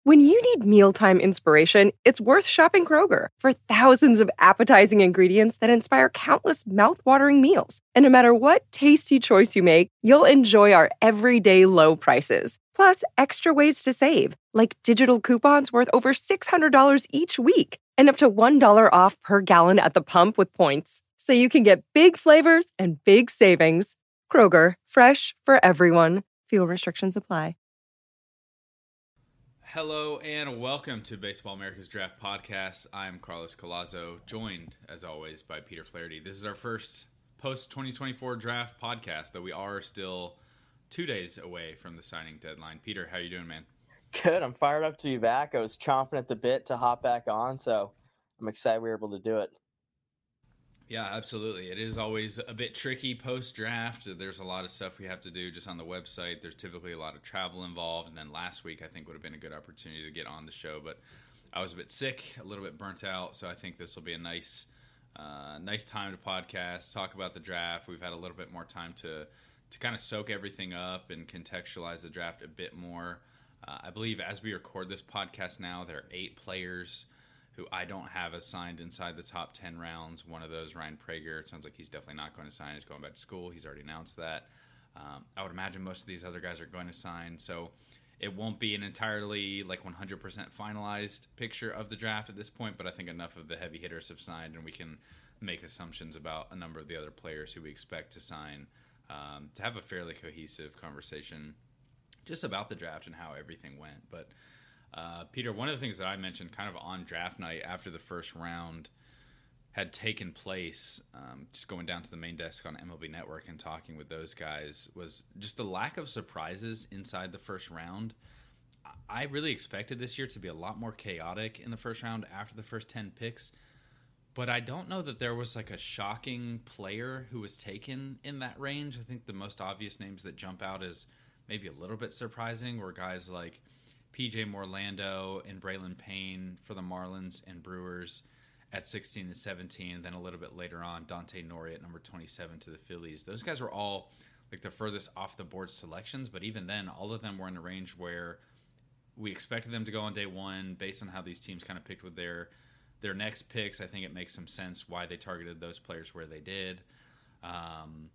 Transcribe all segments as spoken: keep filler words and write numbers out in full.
When you need mealtime inspiration, it's worth shopping Kroger for thousands of appetizing ingredients that inspire countless mouthwatering meals. And no matter what tasty choice you make, you'll enjoy our everyday low prices. Plus, extra ways to save, like digital coupons worth over six hundred dollars each week and up to one dollar off per gallon at the pump with points. So you can get big flavors and big savings. Kroger, fresh for everyone. Fuel restrictions apply. Hello and welcome to Baseball America's Draft Podcast. I'm Carlos Collazo, joined as always by Peter Flaherty. This is our first post twenty twenty-four draft podcast, though we are still two days away from the signing deadline. Peter, how you doing, man? Good. I'm fired up to be back. I was chomping at the bit to hop back on, so I'm excited we were able to do it. Yeah, absolutely. It is always a bit tricky post-draft. There's a lot of stuff we have to do just on the website. There's typically a lot of travel involved. And then last week, I think, would have been a good opportunity to get on the show. But I was a bit sick, a little bit burnt out. So I think this will be a nice uh, nice time to podcast, talk about the draft. We've had a little bit more time to, to kind of soak everything up and contextualize the draft a bit more. Uh, I believe as we record this podcast now, there are eight players who I don't have assigned inside the top ten rounds. One of those, Ryan Prager, it sounds like he's definitely not going to sign. He's going back to school. He's already announced that. Um, I would imagine most of these other guys are going to sign. So it won't be an entirely like one hundred percent finalized picture of the draft at this point, but I think enough of the heavy hitters have signed and we can make assumptions about a number of the other players who we expect to sign um, to have a fairly cohesive conversation just about the draft and how everything went. But Uh, Peter, one of the things that I mentioned kind of on draft night after the first round had taken place, um, just going down to the main desk on M L B Network and talking with those guys, was just the lack of surprises inside the first round. I really expected this year to be a lot more chaotic in the first round after the first ten picks, but I don't know that there was like a shocking player who was taken in that range. I think the most obvious names that jump out as maybe a little bit surprising were guys like P J Morlando and Braylon Payne for the Marlins and Brewers at sixteen and seventeen. Then a little bit later on, Dante Nori at number twenty-seven to the Phillies. Those guys were all like the furthest off the board selections, but even then, all of them were in a range where we expected them to go on day one based on how these teams kind of picked with their their next picks. I think it makes some sense why they targeted those players where they did. Um,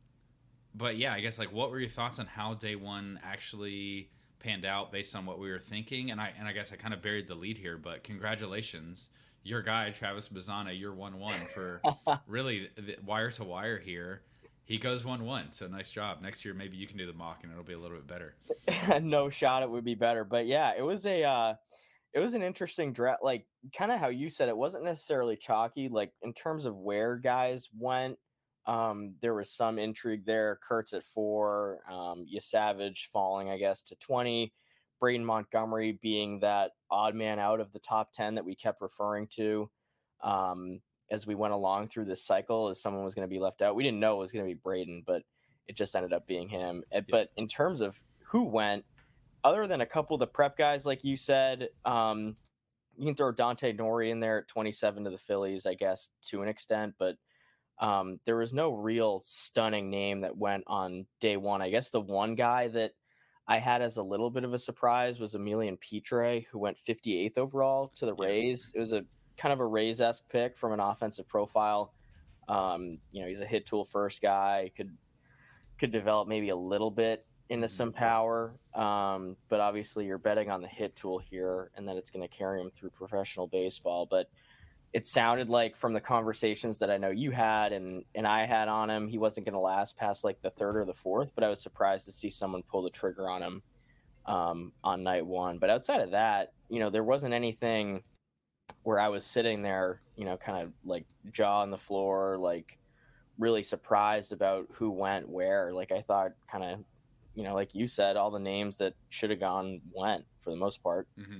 but yeah, I guess like what were your thoughts on how day one actually panned out based on what we were thinking? And I and I guess I kind of buried the lead here, but congratulations, your guy Travis Bazzana, you're one one for really the wire to wire here. He goes one one, so nice job. Next year maybe you can do the mock and it'll be a little bit better. No shot it would be better, but yeah, it was a uh it was an interesting draft. Like kind of how you said, it wasn't necessarily chalky. Like in terms of where guys went, Um, there was some intrigue there. Kurtz at four, um, Yasavage falling, I guess, to twenty. Braden Montgomery being that odd man out of the top ten that we kept referring to um, as we went along through this cycle, as someone was going to be left out. We didn't know it was going to be Braden, but it just ended up being him. Yeah. But in terms of who went, other than a couple of the prep guys, like you said, um, you can throw Dante Nori in there at twenty-seven to the Phillies, I guess, to an extent, but Um, there was no real stunning name that went on day one. I guess the one guy that I had as a little bit of a surprise was Emilian Petre, who went fifty-eighth overall to the Rays. It was a kind of a Rays-esque pick from an offensive profile. Um, you know, he's a hit tool first guy, could could develop maybe a little bit into some power. Um, but obviously you're betting on the hit tool here and that it's going to carry him through professional baseball. But it sounded like from the conversations that I know you had and, and I had on him, he wasn't going to last past like the third or the fourth, but I was surprised to see someone pull the trigger on him um, on night one. But outside of that, you know, there wasn't anything where I was sitting there, you know, kind of like jaw on the floor, like really surprised about who went where. Like I thought kind of, you know, like you said, all the names that should have gone went for the most part. Mm-hmm.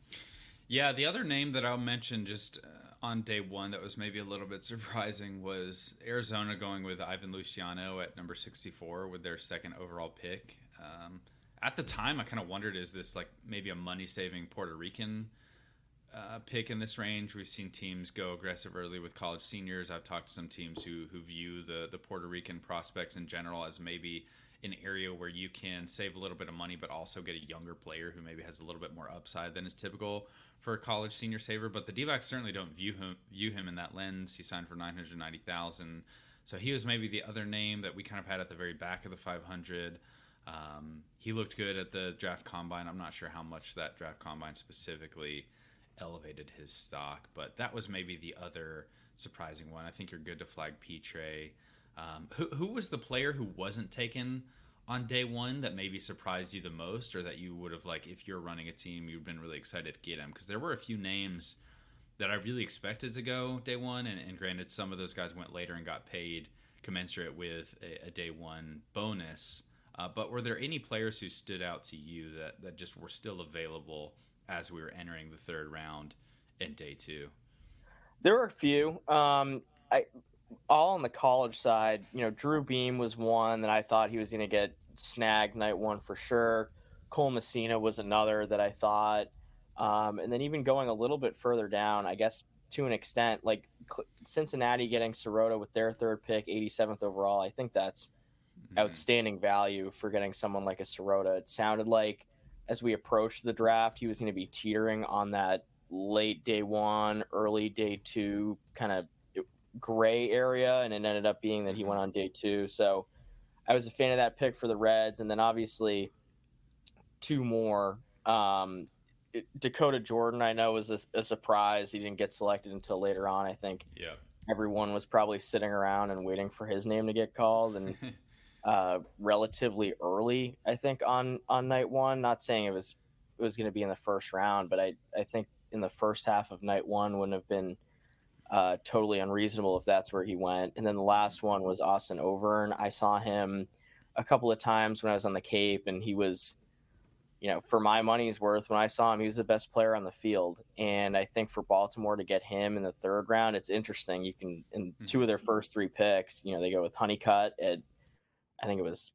Yeah, the other name that I'll mention just uh, on day one that was maybe a little bit surprising was Arizona going with Ivan Luciano at number sixty-four with their second overall pick. Um, at the time, I kind of wondered, is this like maybe a money-saving Puerto Rican uh, pick in this range? We've seen teams go aggressive early with college seniors. I've talked to some teams who who view the, the Puerto Rican prospects in general as maybe an area where you can save a little bit of money, but also get a younger player who maybe has a little bit more upside than is typical for a college senior saver. But the D-backs certainly don't view him view him in that lens. He signed for nine hundred ninety thousand dollars. So he was maybe the other name that we kind of had at the very back of the five hundred. Um, he looked good at the draft combine. I'm not sure how much that draft combine specifically elevated his stock, but that was maybe the other surprising one. I think you're good to flag Pitre. Um, who, who was the player who wasn't taken on day one that maybe surprised you the most, or that you would have, like, if you're running a team, you've been really excited to get him? Because there were a few names that I really expected to go day one, and, and granted, some of those guys went later and got paid commensurate with a, a day one bonus. Uh, but were there any players who stood out to you that, that just were still available as we were entering the third round in day two? There were a few. Um, I all on the college side. You know, Drew Beam was one that I thought he was going to get snagged night one for sure. Cole Messina was another that I thought. Um, and then even going a little bit further down, I guess to an extent, like Cincinnati getting Sirota with their third pick, eighty-seventh overall. I think that's mm-hmm. outstanding value for getting someone like a Sirota. It sounded like as we approached the draft, he was going to be teetering on that late day one, early day two kind of gray area, and it ended up being that he went on day two. So I was a fan of that pick for the Reds. And then obviously two more. Um, Dakota Jordan, I know, was a, a surprise. He didn't get selected until later on. I think yeah. everyone was probably sitting around and waiting for his name to get called. And uh, relatively early, I think, on, on night one. Not saying it was it was going to be in the first round, but I, I think in the first half of night one wouldn't have been uh, totally unreasonable if that's where he went. And then the last one was Austin Overn. I saw him a couple of times when I was on the Cape, and he was, you know, for my money's worth, when I saw him, he was the best player on the field. And I think for Baltimore to get him in the third round, it's interesting. You can, in mm-hmm. two of their first three picks, you know, they go with Honeycutt at, I think it was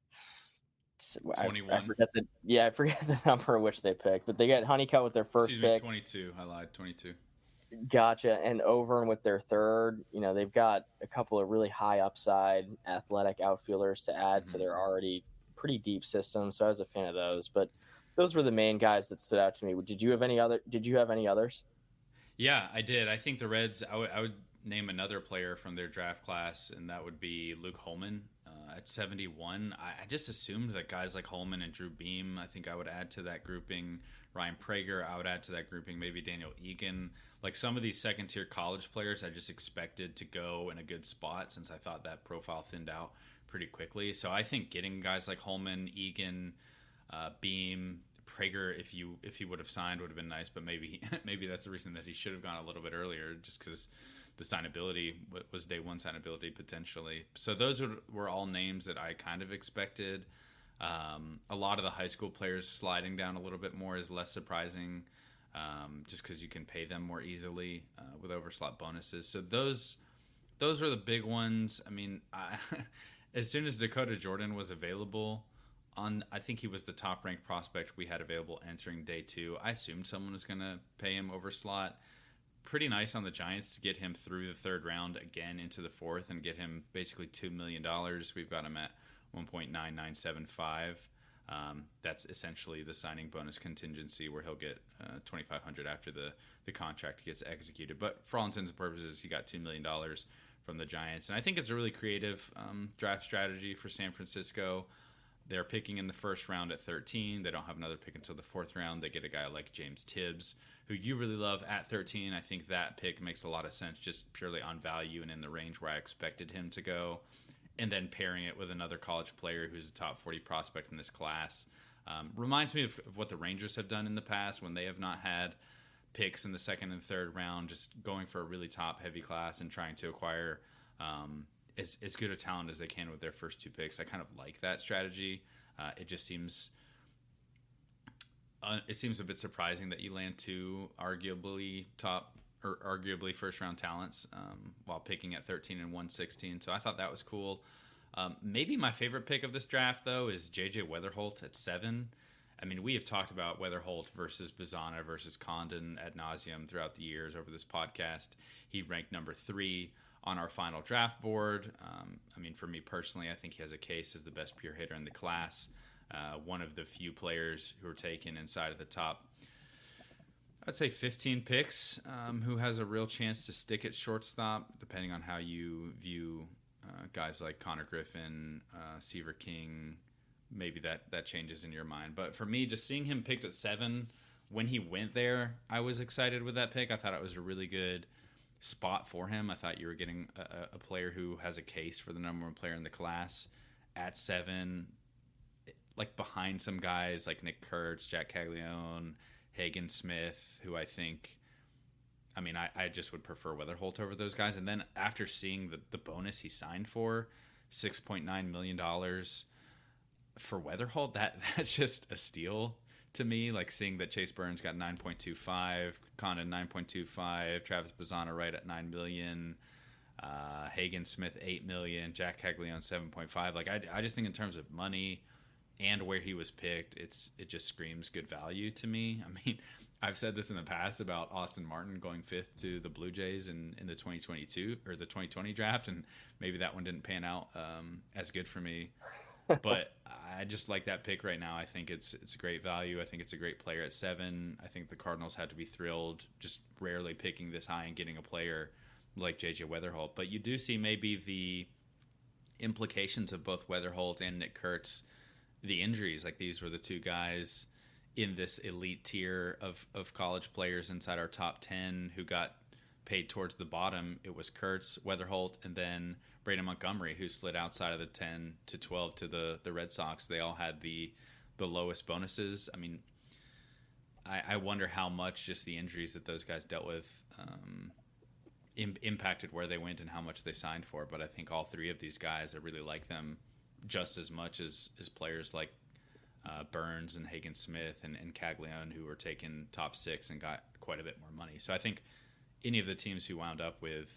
twenty-one. I, I forget the, yeah, I forget the number which they picked, but they get Honeycutt with their first Excuse me, pick. twenty-two. I lied. twenty-two. Gotcha. And Overn with their third. You know, they've got a couple of really high upside athletic outfielders to add mm-hmm. to their already pretty deep system. So I was a fan of those, but those were the main guys that stood out to me. Did you have any other? Did you have any others? Yeah, I did. I think the Reds. I would, I would name another player from their draft class, and that would be Luke Holman uh, at seventy-one. I, I just assumed that guys like Holman and Drew Beam. I think I would add to that grouping Ryan Prager. I would add to that grouping maybe Daniel Egan. Like some of these second-tier college players, I just expected to go in a good spot since I thought that profile thinned out pretty quickly. So I think getting guys like Holman, Egan, Uh, Beam, Prager, if you if he would have signed, would have been nice, but maybe maybe that's the reason that he should have gone a little bit earlier, just because the signability was day one signability potentially. So those were, were all names that I kind of expected. Um, a lot of the high school players sliding down a little bit more is less surprising, um, just because you can pay them more easily uh, with overslot bonuses. So those those were the big ones. I mean, I, as soon as Dakota Jordan was available. On, I think he was the top-ranked prospect we had available entering day two. I assumed someone was going to pay him over slot. Pretty nice on the Giants to get him through the third round again into the fourth and get him basically two million dollars. We've got him at one point nine nine seven five. Um, that's essentially the signing bonus contingency where he'll get uh, twenty-five hundred dollars after the, the contract gets executed. But for all intents and purposes, he got two million dollars from the Giants. And I think it's a really creative um, draft strategy for San Francisco. They're picking in the first round at thirteen. They don't have another pick until the fourth round. They get a guy like James Tibbs, who you really love, at thirteen. I think that pick makes a lot of sense just purely on value and in the range where I expected him to go. And then pairing it with another college player who's a top forty prospect in this class. Um, reminds me of, of what the Rangers have done in the past when they have not had picks in the second and third round, just going for a really top-heavy class and trying to acquire um, – As, as good a talent as they can with their first two picks. I kind of like that strategy. Uh, it just seems uh, it seems a bit surprising that you land two arguably top or arguably first round talents um, while picking at thirteen and one sixteen. So I thought that was cool. Um, maybe my favorite pick of this draft though is J J Weatherholt at seven. I mean, we have talked about Weatherholt versus Bazana versus Condon ad nauseum throughout the years over this podcast. He ranked number three on our final draft board. Um, I mean, for me personally, I think he has a case as the best pure hitter in the class. Uh, one of the few players who are taken inside of the top, I'd say fifteen picks, um, who has a real chance to stick at shortstop, depending on how you view uh, guys like Connor Griffin, uh, Seaver King. Maybe that, that changes in your mind. But for me, just seeing him picked at seven, when he went there, I was excited with that pick. I thought it was a really good spot for him. I thought you were getting a, a player who has a case for the number one player in the class at seven, like behind some guys like Nick Kurtz, Jack Caglione, Hagen Smith, who I think, I mean, I, I just would prefer Weatherholt over those guys. And then after seeing the, the bonus he signed for, six point nine million dollars for Weatherholt, that that's just a steal to me. Like seeing that Chase Burns got nine point two five, Condon nine point two five, Travis Bazzana right at nine million, uh, Hagen Smith eight million, Jack Caglione seven point five. Like I, I just think in terms of money and where he was picked, it's it just screams good value to me. I mean, I've said this in the past about Austin Martin going fifth to the Blue Jays in, in the twenty twenty-two or the twenty twenty draft, and maybe that one didn't pan out um, as good for me. But I just like that pick right now. I think it's it's a great value. I think it's a great player at seven. I think the Cardinals had to be thrilled, just rarely picking this high and getting a player like J J Weatherholt. But you do see maybe the implications of both Weatherholt and Nick Kurtz, the injuries. Like these were the two guys in this elite tier of, of college players inside our top ten who got paid towards the bottom. It was Kurtz, Weatherholt, and then Braden Montgomery, who slid outside of the ten to twelve to the, the Red Sox. They all had the the lowest bonuses. I mean, I, I wonder how much just the injuries that those guys dealt with um, im- impacted where they went and how much they signed for. But I think all three of these guys, I really like them just as much as, as players like uh, Burns and Hagen Smith and, and Caglione, who were taken top six and got quite a bit more money. So I think any of the teams who wound up with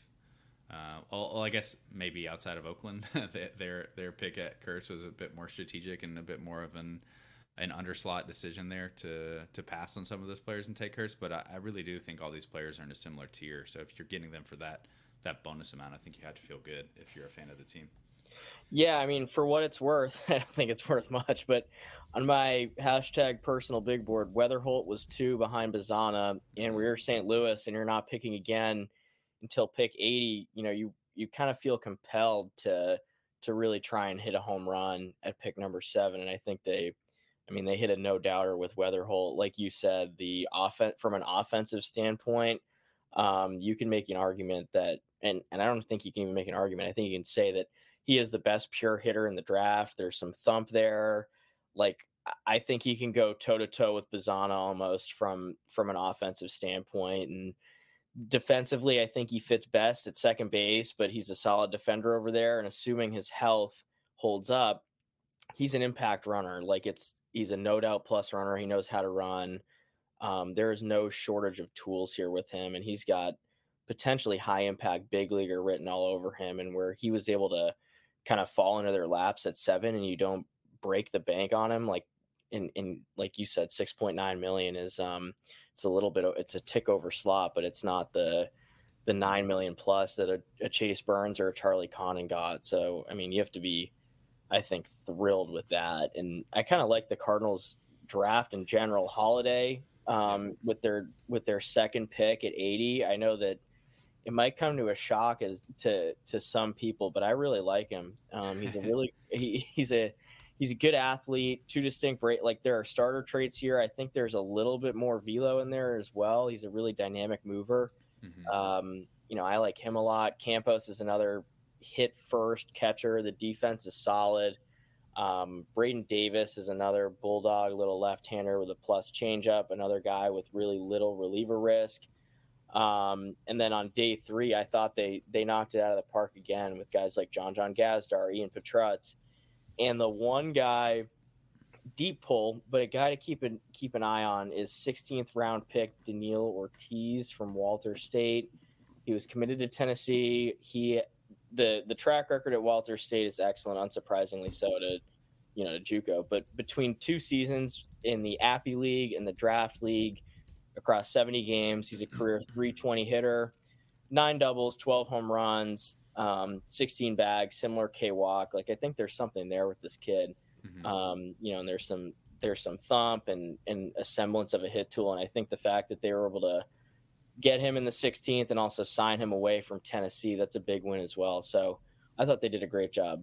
Uh, well, well, I guess maybe outside of Oakland, their their pick at Kurtz was a bit more strategic and a bit more of an an underslot decision there to to pass on some of those players and take Kurtz. But I, I really do think all these players are in a similar tier. So if you're getting them for that that bonus amount, I think you have to feel good if you're a fan of the team. Yeah, I mean, for what it's worth, I don't think it's worth much. But on my hashtag personal big board, Weatherholt was two behind Bazzana, and we're Saint Louis, and you're not picking again until pick eighty. You know, you you kind of feel compelled to to really try and hit a home run at pick number seven. And I think they, I mean, they hit a no doubter with Weatherholt. Like you said, the offense from an offensive standpoint, um, you can make an argument that, and and I don't think you can even make an argument. I think you can say that he is the best pure hitter in the draft. There's some thump there. Like I think he can go toe to toe with Bazzana almost from from an offensive standpoint. And defensively, I think he fits best at second base, but he's a solid defender over there. And assuming his health holds up, he's an impact runner. Like it's, he's a no doubt plus runner. He knows how to run. Um, there is no shortage of tools here with him. And he's got potentially high impact big leaguer written all over him. And where he was able to kind of fall into their laps at seven and you don't break the bank on him, like in, in like you said, six point nine million is, um, it's a little bit, it's a tick over slot, but it's not the the nine million plus that a, a Chase Burns or a Charlie Condon got. So, I mean, you have to be, I think, thrilled with that. And I kind of like the Cardinals draft in general. Holiday um, with their with their second pick at eighty. I know that it might come to a shock as to to some people, but I really like him. Um, he's a really he, he's a He's a good athlete, two distinct break. Like there are starter traits here. I think there's a little bit more velo in there as well. He's a really dynamic mover. Mm-hmm. Um, you know, I like him a lot. Campos is another hit first catcher. The defense is solid. Um, Braden Davis is another bulldog, little left-hander with a plus changeup. Another guy with really little reliever risk. Um, and then on day three, I thought they they knocked it out of the park again with guys like John John Gazdar, Ian Petrutz. And the one guy, deep pull, but a guy to keep an keep an eye on is sixteenth round pick Daniil Ortiz from Walter State. He was committed to Tennessee. He the the track record at Walter State is excellent, unsurprisingly so to you know to JUCO. But between two seasons in the Appy League and the Draft League, across seventy games, he's a career three twenty hitter. nine doubles, twelve home runs, um, sixteen bags, similar K walk. Like I think there's something there with this kid. Mm-hmm. Um, you know, and there's some there's some thump and and a semblance of a hit tool. And I think the fact that they were able to get him in the sixteenth and also sign him away from Tennessee, that's a big win as well. So I thought they did a great job.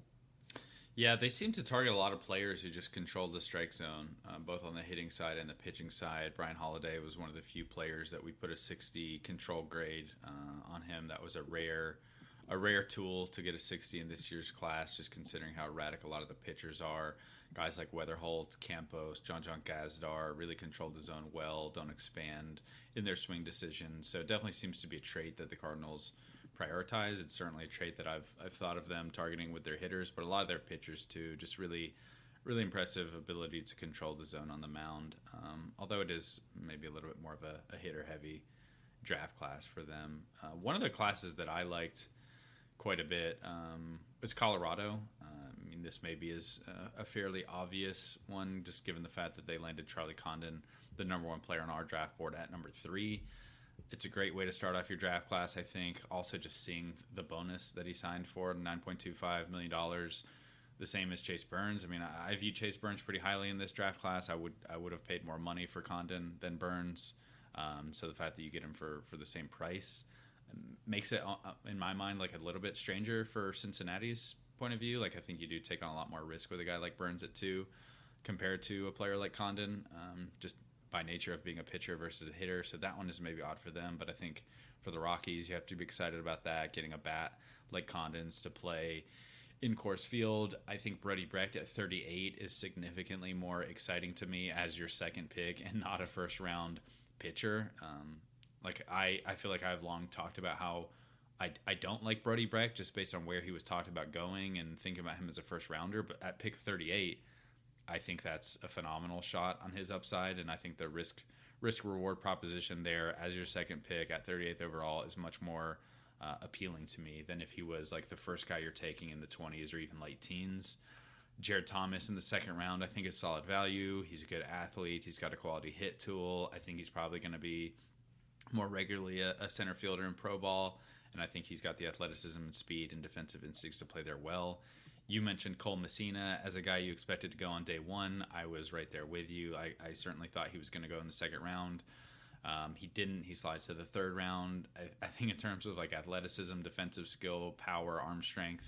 Yeah, they seem to target a lot of players who just control the strike zone, um, both on the hitting side and the pitching side. Brian Holiday was one of the few players that we put a sixty control grade uh, on him. That was a rare, a rare tool to get a sixty in this year's class, just considering how erratic a lot of the pitchers are. Guys like Weatherholt, Campos, John John Gazdar really control the zone well, don't expand in their swing decisions. So it definitely seems to be a trait that the Cardinals prioritize. It's certainly a trait that I've I've thought of them targeting with their hitters, but a lot of their pitchers too. Just really, really impressive ability to control the zone on the mound. Um, although it is maybe a little bit more of a, a hitter-heavy draft class for them. Uh, one of the classes that I liked quite a bit um, was Colorado. Uh, I mean, this maybe is a, a fairly obvious one, just given the fact that they landed Charlie Condon, the number one player on our draft board, at number three. It's a great way to start off your draft class, I think. Also, just seeing the bonus that he signed for, nine point two five million dollars, the same as Chase Burns. I mean, I, I view Chase Burns pretty highly in this draft class. I would I would have paid more money for Condon than Burns. Um, so the fact that you get him for, for the same price makes it, in my mind, like a little bit stranger for Cincinnati's point of view. Like, I think you do take on a lot more risk with a guy like Burns at two compared to a player like Condon. Um, just by nature of being a pitcher versus a hitter. So that one is maybe odd for them, but I think for the Rockies, you have to be excited about that, getting a bat like Condon's to play in Coors Field. I think Brody Brecht at thirty-eight is significantly more exciting to me as your second pick and not a first round pitcher. Um, like I, I feel like I've long talked about how I, I don't like Brody Brecht just based on where he was talked about going and thinking about him as a first rounder, but at pick thirty-eight, I think that's a phenomenal shot on his upside, and I think the risk risk reward proposition there as your second pick at thirty-eighth overall is much more uh, appealing to me than if he was like the first guy you're taking in the twenties or even late teens. Jared Thomas in the second round, I think, is solid value. He's a good athlete. He's got a quality hit tool. I think he's probably going to be more regularly a, a center fielder in pro ball, and I think he's got the athleticism and speed and defensive instincts to play there well. You mentioned Cole Messina as a guy you expected to go on day one. I was right there with you. I, I certainly thought he was going to go in the second round. Um, he didn't. He slides to the third round. I, I think in terms of like athleticism, defensive skill, power, arm strength,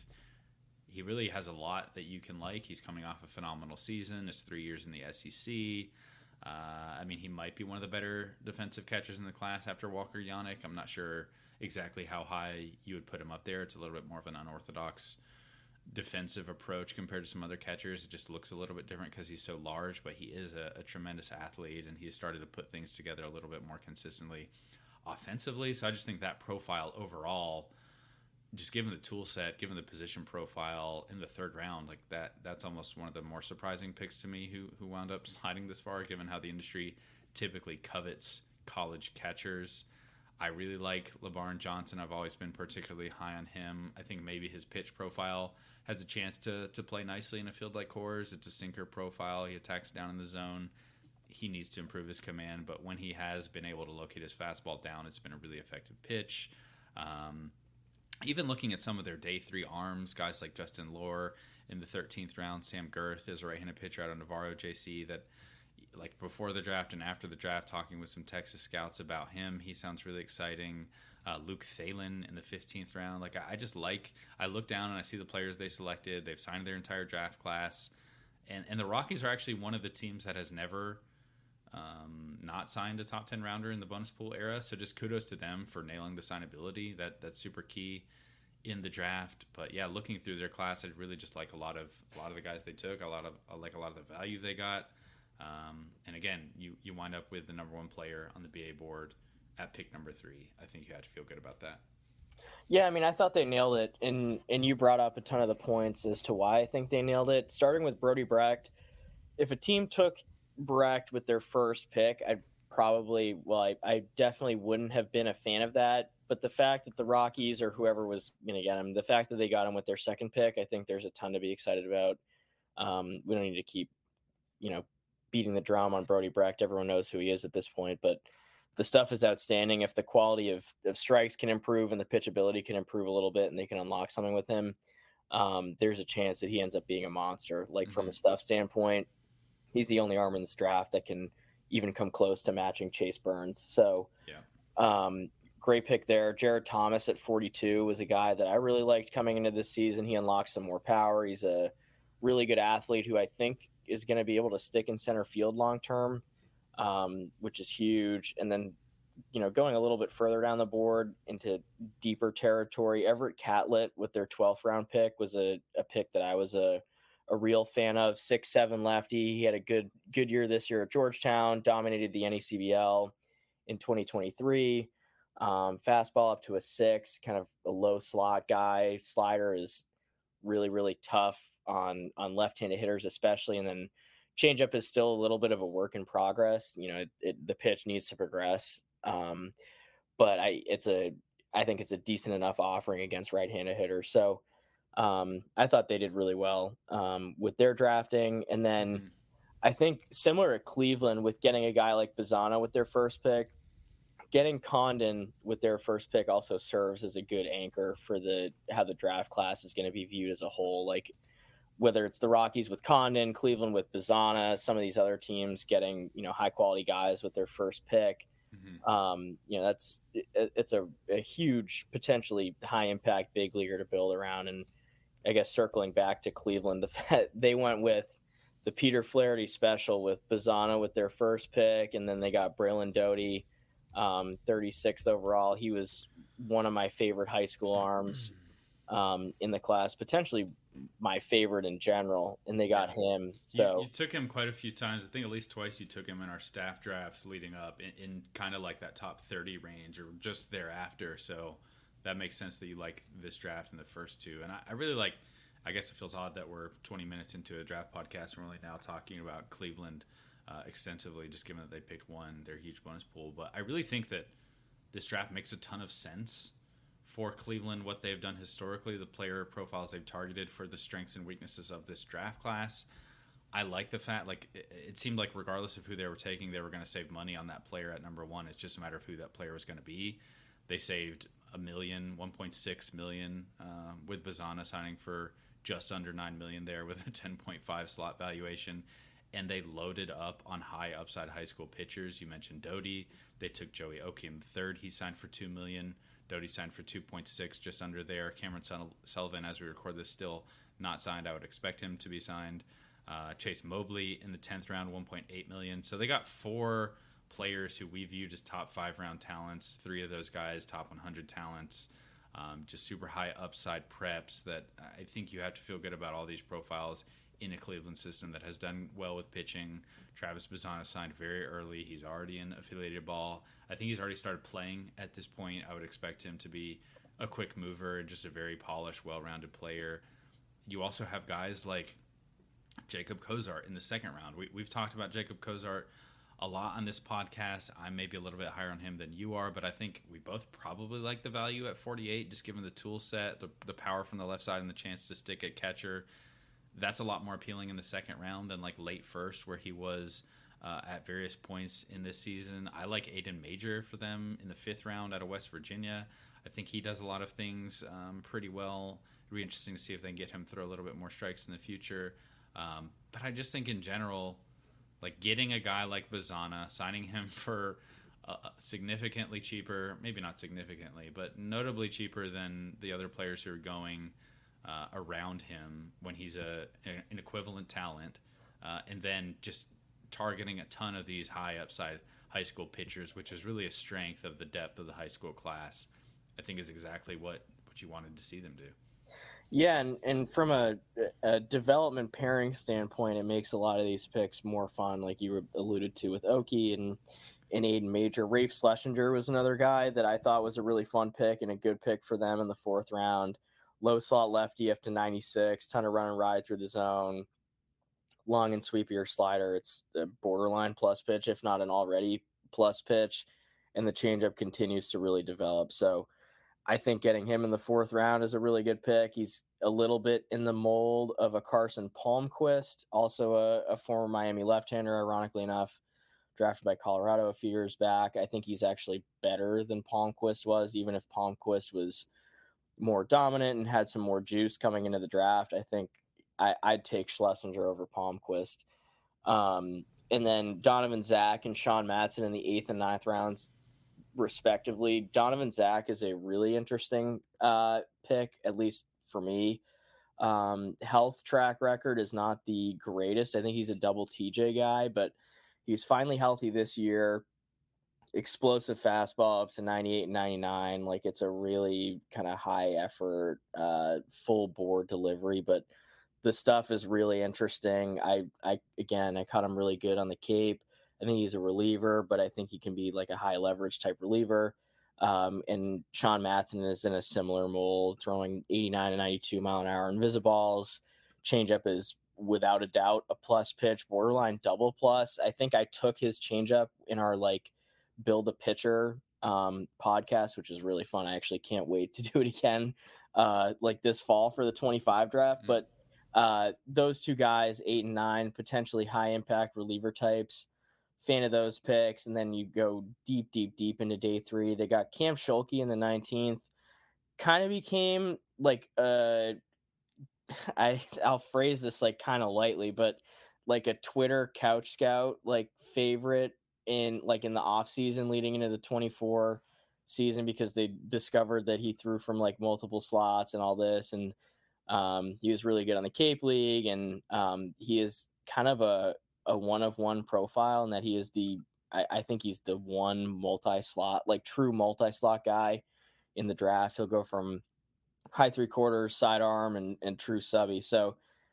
he really has a lot that you can like. He's coming off a phenomenal season. It's three years in the S E C. Uh, I mean, he might be one of the better defensive catchers in the class after Walker Yannick. I'm not sure exactly how high you would put him up there. It's a little bit more of an unorthodox defensive approach compared to some other catchers. It just looks a little bit different because he's so large, but he is a, a tremendous athlete, and he's started to put things together a little bit more consistently offensively. So I just think that profile overall, just given the tool set, given the position profile in the third round, like that, that's almost one of the more surprising picks to me who, who wound up sliding this far, given how the industry typically covets college catchers. I really like LeBaron Johnson. I've always been particularly high on him. I think maybe his pitch profile has a chance to to play nicely in a field like Coors. It's a sinker profile. He attacks down in the zone. He needs to improve his command, but when he has been able to locate his fastball down, it's been a really effective pitch. Um, even looking at some of their day three arms, guys like Justin Lohr in the thirteenth round, Sam Girth is a right-handed pitcher out of Navarro J C that, like before the draft and after the draft, talking with some Texas scouts about him, he sounds really exciting. Uh, Luke Thalen in the fifteenth round. Like I, I just like, I look down and I see the players they selected. They've signed their entire draft class. And, and the Rockies are actually one of the teams that has never um, not signed a top ten rounder in the bonus pool era. So just kudos to them for nailing the signability. That that's super key in the draft. But yeah, looking through their class, I really just like a lot of, a lot of the guys they took, a lot of, I like a lot of the value they got. Um, and again, you, you wind up with the number one player on the B A board at pick number three. I think you had to feel good about that. Yeah, I mean, I thought they nailed it, and and you brought up a ton of the points as to why I think they nailed it. Starting with Brody Brecht, if a team took Brecht with their first pick, I'd probably, well, I, I definitely wouldn't have been a fan of that. But the fact that the Rockies or whoever was going to get him, the fact that they got him with their second pick, I think there's a ton to be excited about. Um, we don't need to keep, you know, beating the drum on Brody Brecht. Everyone knows who he is at this point, but the stuff is outstanding. If the quality of, of strikes can improve and the pitchability can improve a little bit and they can unlock something with him, um, there's a chance that he ends up being a monster. Like mm-hmm. from a stuff standpoint, he's the only arm in this draft that can even come close to matching Chase Burns. So, yeah. Um, great pick there. Jared Thomas at forty-two was a guy that I really liked coming into this season. He unlocked some more power. He's a really good athlete who I think is going to be able to stick in center field long term, um, which is huge. And then, you know, going a little bit further down the board into deeper territory, Everett Catlett with their twelfth round pick was a, a pick that I was a, a real fan of. six seven lefty. He had a good good year this year at Georgetown, dominated the N E C B L in twenty twenty-three. Um, fastball up to a six, kind of a low slot guy. Slider is really, really tough on on left-handed hitters, especially. And then changeup is still a little bit of a work in progress. You know, it, it, the pitch needs to progress. Um, but I, it's a, I think it's a decent enough offering against right-handed hitters. So um, I thought they did really well um, with their drafting. And then mm-hmm. I think similar to Cleveland with getting a guy like Bazzana with their first pick, getting Condon with their first pick also serves as a good anchor for the how the draft class is going to be viewed as a whole. Like whether it's the Rockies with Condon, Cleveland with Bazzana, some of these other teams getting, you know, high quality guys with their first pick. Mm-hmm. Um, you know, that's it, it's a, a huge, potentially high impact big leaguer to build around. And I guess circling back to Cleveland, the fact they went with the Peter Flaherty special with Bazzana with their first pick, and then they got Braylon Doty. Um, thirty-sixth overall. He was one of my favorite high school arms um, in the class, potentially my favorite in general, and they got yeah. him. So you, you took him quite a few times. I think at least twice you took him in our staff drafts leading up in, in kind of like that top thirty range or just thereafter. So that makes sense that you like this draft in the first two. And I, I really like, I guess it feels odd that we're twenty minutes into a draft podcast and we're only now talking about Cleveland Uh, extensively, just given that they picked one, their huge bonus pool. But I really think that this draft makes a ton of sense for Cleveland, what they've done historically, the player profiles they've targeted for the strengths and weaknesses of this draft class. I like the fact, like, it, it seemed like regardless of who they were taking, they were going to save money on that player at number one. It's just a matter of who that player was going to be. They saved a million, one point six million um, with Bazzana signing for just under nine million there with a ten point five slot valuation. And they loaded up on high upside high school pitchers. You mentioned Doty. They took Joey Okiem the third. He signed for two million dollars. Doty signed for two point six, just under there. Cameron Sullivan, as we record this, still not signed. I would expect him to be signed. Uh, Chase Mobley in the tenth round, one point eight million dollars. So they got four players who we viewed as top five round talents. Three of those guys, top one hundred talents. Um, just super high upside preps that I think you have to feel good about all these profiles in a Cleveland system that has done well with pitching. Travis Bazzana signed very early. He's already in affiliated ball. I think he's already started playing at this point. I would expect him to be a quick mover and just a very polished, well-rounded player. You also have guys like Jacob Cozart in the second round. We, we've talked about Jacob Cozart a lot on this podcast. I'm maybe a little bit higher on him than you are, but I think we both probably like the value at forty-eight, just given the tool set, the, the power from the left side, and the chance to stick at catcher. That's a lot more appealing in the second round than like late first, where he was uh, at various points in this season. I like Aiden Major for them in the fifth round out of West Virginia. I think he does a lot of things um, pretty well. It'll be interesting to see if they can get him throw a little bit more strikes in the future. Um, but I just think in general, like getting a guy like Bazzana, signing him for uh, significantly cheaper, maybe not significantly, but notably cheaper than the other players who are going Uh, around him when he's a an equivalent talent, uh, and then just targeting a ton of these high upside high school pitchers, which is really a strength of the depth of the high school class, I think is exactly what, what you wanted to see them do. Yeah, and, and from a, a development pairing standpoint, it makes a lot of these picks more fun, like you alluded to with Okie and, and Aiden Major. Rafe Schlesinger was another guy that I thought was a really fun pick and a good pick for them in the fourth round. Low slot lefty up to ninety-six, ton of run and ride through the zone, long and sweepier slider. It's a borderline plus pitch, if not an already plus pitch, and the changeup continues to really develop. So I think getting him in the fourth round is a really good pick. He's a little bit in the mold of a Carson Palmquist, also a, a former Miami left-hander, ironically enough. drafted by Colorado a few years back. I think he's actually better than Palmquist was, even if Palmquist was more dominant and had some more juice coming into the draft. I think I, I'd take Schlesinger over Palmquist. Um, and then Donovan Zach and Sean Matson in the eighth and ninth rounds, respectively. Donovan Zach is a really interesting uh, pick, at least for me. Um, health track record is not the greatest. I think he's a double T J guy, but he's finally healthy this year. Explosive fastball up to ninety-eight and ninety-nine. Like, it's a really kind of high effort, uh, full bore delivery, but the stuff is really interesting. I, I, again, I caught him really good on the Cape. I think he's a reliever, but I think he can be like a high leverage type reliever. Um, and Sean Matson is in a similar mold, throwing eighty-nine to ninety-two mile an hour invisiballs. Changeup is without a doubt a plus pitch, borderline double plus. I think I took his changeup in our like build a pitcher um, podcast, which is really fun. I actually can't wait to do it again, uh, like this fall for the twenty-five draft. Mm-hmm. But uh, those two guys, eight and nine, potentially high impact reliever types. Fan of those picks. And then you go deep, deep, deep into day three. They got Cam Schuelke in the nineteenth. Kind of became like uh I I'll phrase this like kind of lightly, but like a Twitter couch scout like favorite in like in the off season leading into the twenty-four season, because they discovered that he threw from like multiple slots and all this, and um he was really good on the Cape League, and um he is kind of a a one of one profile, and that he is the, I, I think he's the one multi-slot, like true multi-slot guy in the draft. He'll go from high three quarters, sidearm, and, and true subby. So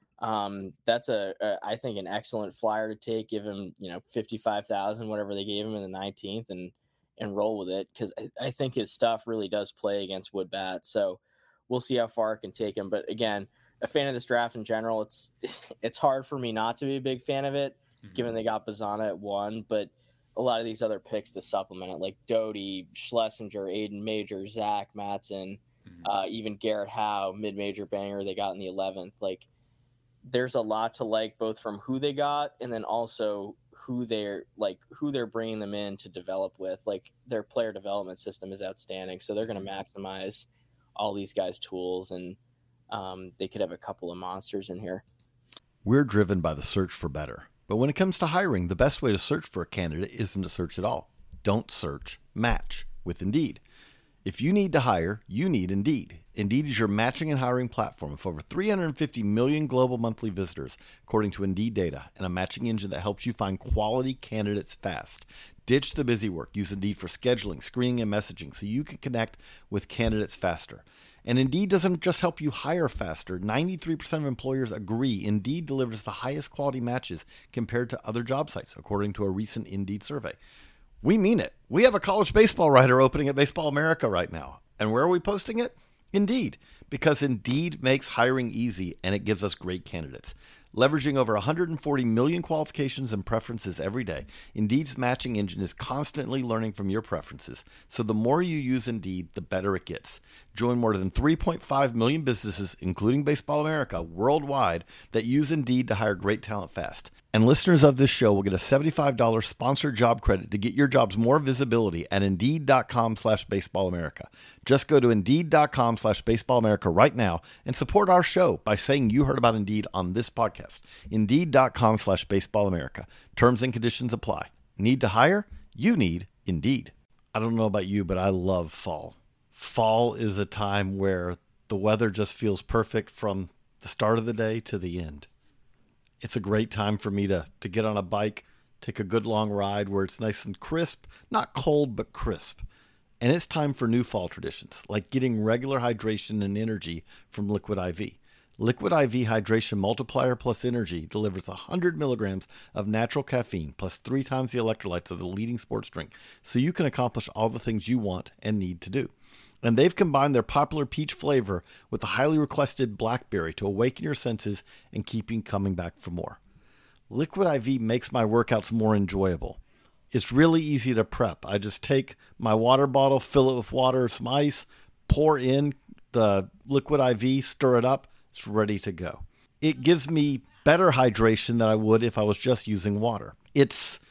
um, that's a, a, I think an excellent flyer to take, give him, you know, fifty-five thousand, whatever they gave him in the nineteenth, and, and roll with it. Cause I, I think his stuff really does play against wood bats. So we'll see how far it can take him. But again, a fan of this draft in general. It's, it's hard for me not to be a big fan of it, given they got Bazana at one, but a lot of these other picks to supplement it, like Doty, Schlesinger, Aiden Major, Zach Matson, mm-hmm. uh, even Garrett Howe, mid-major banger they got in the eleventh. Like, there's a lot to like, both from who they got and then also who they're like who they're bringing them in to develop with. Like, their player development system is outstanding, so they're going to maximize all these guys' tools, and um, they could have a couple of monsters in here. We're driven by the search for better. But when it comes to hiring, the best way to search for a candidate isn't to search at all. Don't search, match with Indeed. If you need to hire, you need Indeed. Indeed is your matching and hiring platform with over three hundred fifty million global monthly visitors, according to Indeed data, and a matching engine that helps you find quality candidates fast. Ditch the busy work. Use Indeed for scheduling, screening, and messaging so you can connect with candidates faster. And Indeed doesn't just help you hire faster. ninety-three percent of employers agree Indeed delivers the highest quality matches compared to other job sites, according to a recent Indeed survey. We mean it. We have a college baseball writer opening at Baseball America right now. And where are we posting it? Indeed, because Indeed makes hiring easy, and it gives us great candidates. Leveraging over one hundred forty million qualifications and preferences every day, Indeed's matching engine is constantly learning from your preferences. So the more you use Indeed, the better it gets. Join more than three point five million businesses, including Baseball America, worldwide, that use Indeed to hire great talent fast. And listeners of this show will get a seventy-five dollars sponsored job credit to get your jobs more visibility at Indeed.com slash Baseball America. Just go to Indeed.com slash Baseball America right now and support our show by saying you heard about Indeed on this podcast. Indeed.com slash Baseball America. Terms and conditions apply. Need to hire? You need Indeed. I don't know about you, but I love fall. Fall is a time where the weather just feels perfect from the start of the day to the end. It's a great time for me to, to get on a bike, take a good long ride where it's nice and crisp, not cold, but crisp. And it's time for new fall traditions, like getting regular hydration and energy from Liquid I V. Liquid I V Hydration Multiplier Plus Energy delivers one hundred milligrams of natural caffeine plus three times the electrolytes of the leading sports drink, so you can accomplish all the things you want and need to do. And they've combined their popular peach flavor with the highly requested blackberry to awaken your senses and keep you coming back for more. Liquid I V makes my workouts more enjoyable. It's really easy to prep. I just take my water bottle, fill it with water, some ice, pour in the Liquid I V, stir it up. It's ready to go. It gives me better hydration than I would if I was just using water. It's